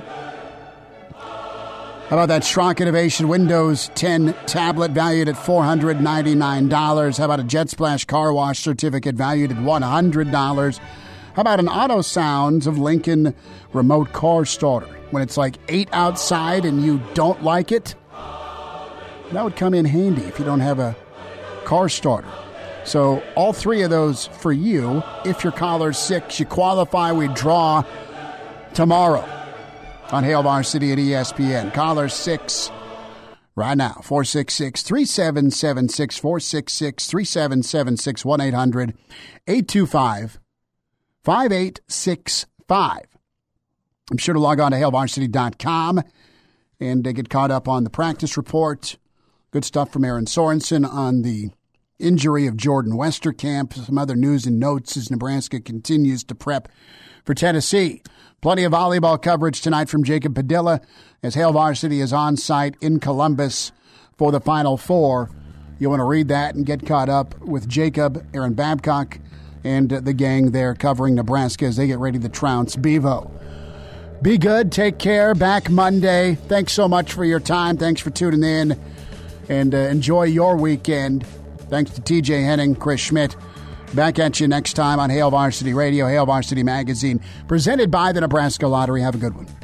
how about that Schrock Innovation Windows ten tablet valued at four hundred ninety-nine dollars? How about a Jet Splash car wash certificate valued at one hundred dollars? How about an Auto Sounds of Lincoln remote car starter? When it's like eight outside and you don't like it, that would come in handy if you don't have a car starter. So all three of those for you. If you're caller six, you qualify. We draw tomorrow on Hail Varsity at E S P N. Caller six right now, four six six, three seven seven six, four six six, three seven seven six, one eight hundred eight two five five eight six five. I'm sure to log on to hail varsity dot com and uh, get caught up on the practice report. Good stuff from Aaron Sorensen on the injury of Jordan Westerkamp. Some other news and notes as Nebraska continues to prep for Tennessee. Plenty of volleyball coverage tonight from Jacob Padilla as Hail Varsity is on site in Columbus for the Final Four. You want to read that and get caught up with Jacob, Aaron Babcock, and the gang there covering Nebraska as they get ready to trounce Bevo. Be good. Take care. Back Monday. Thanks so much for your time. Thanks for tuning in. And uh, enjoy your weekend. Thanks to T J Henning, Chris Schmidt. Back at you next time on Hail Varsity Radio, Hail Varsity Magazine, presented by the Nebraska Lottery. Have a good one.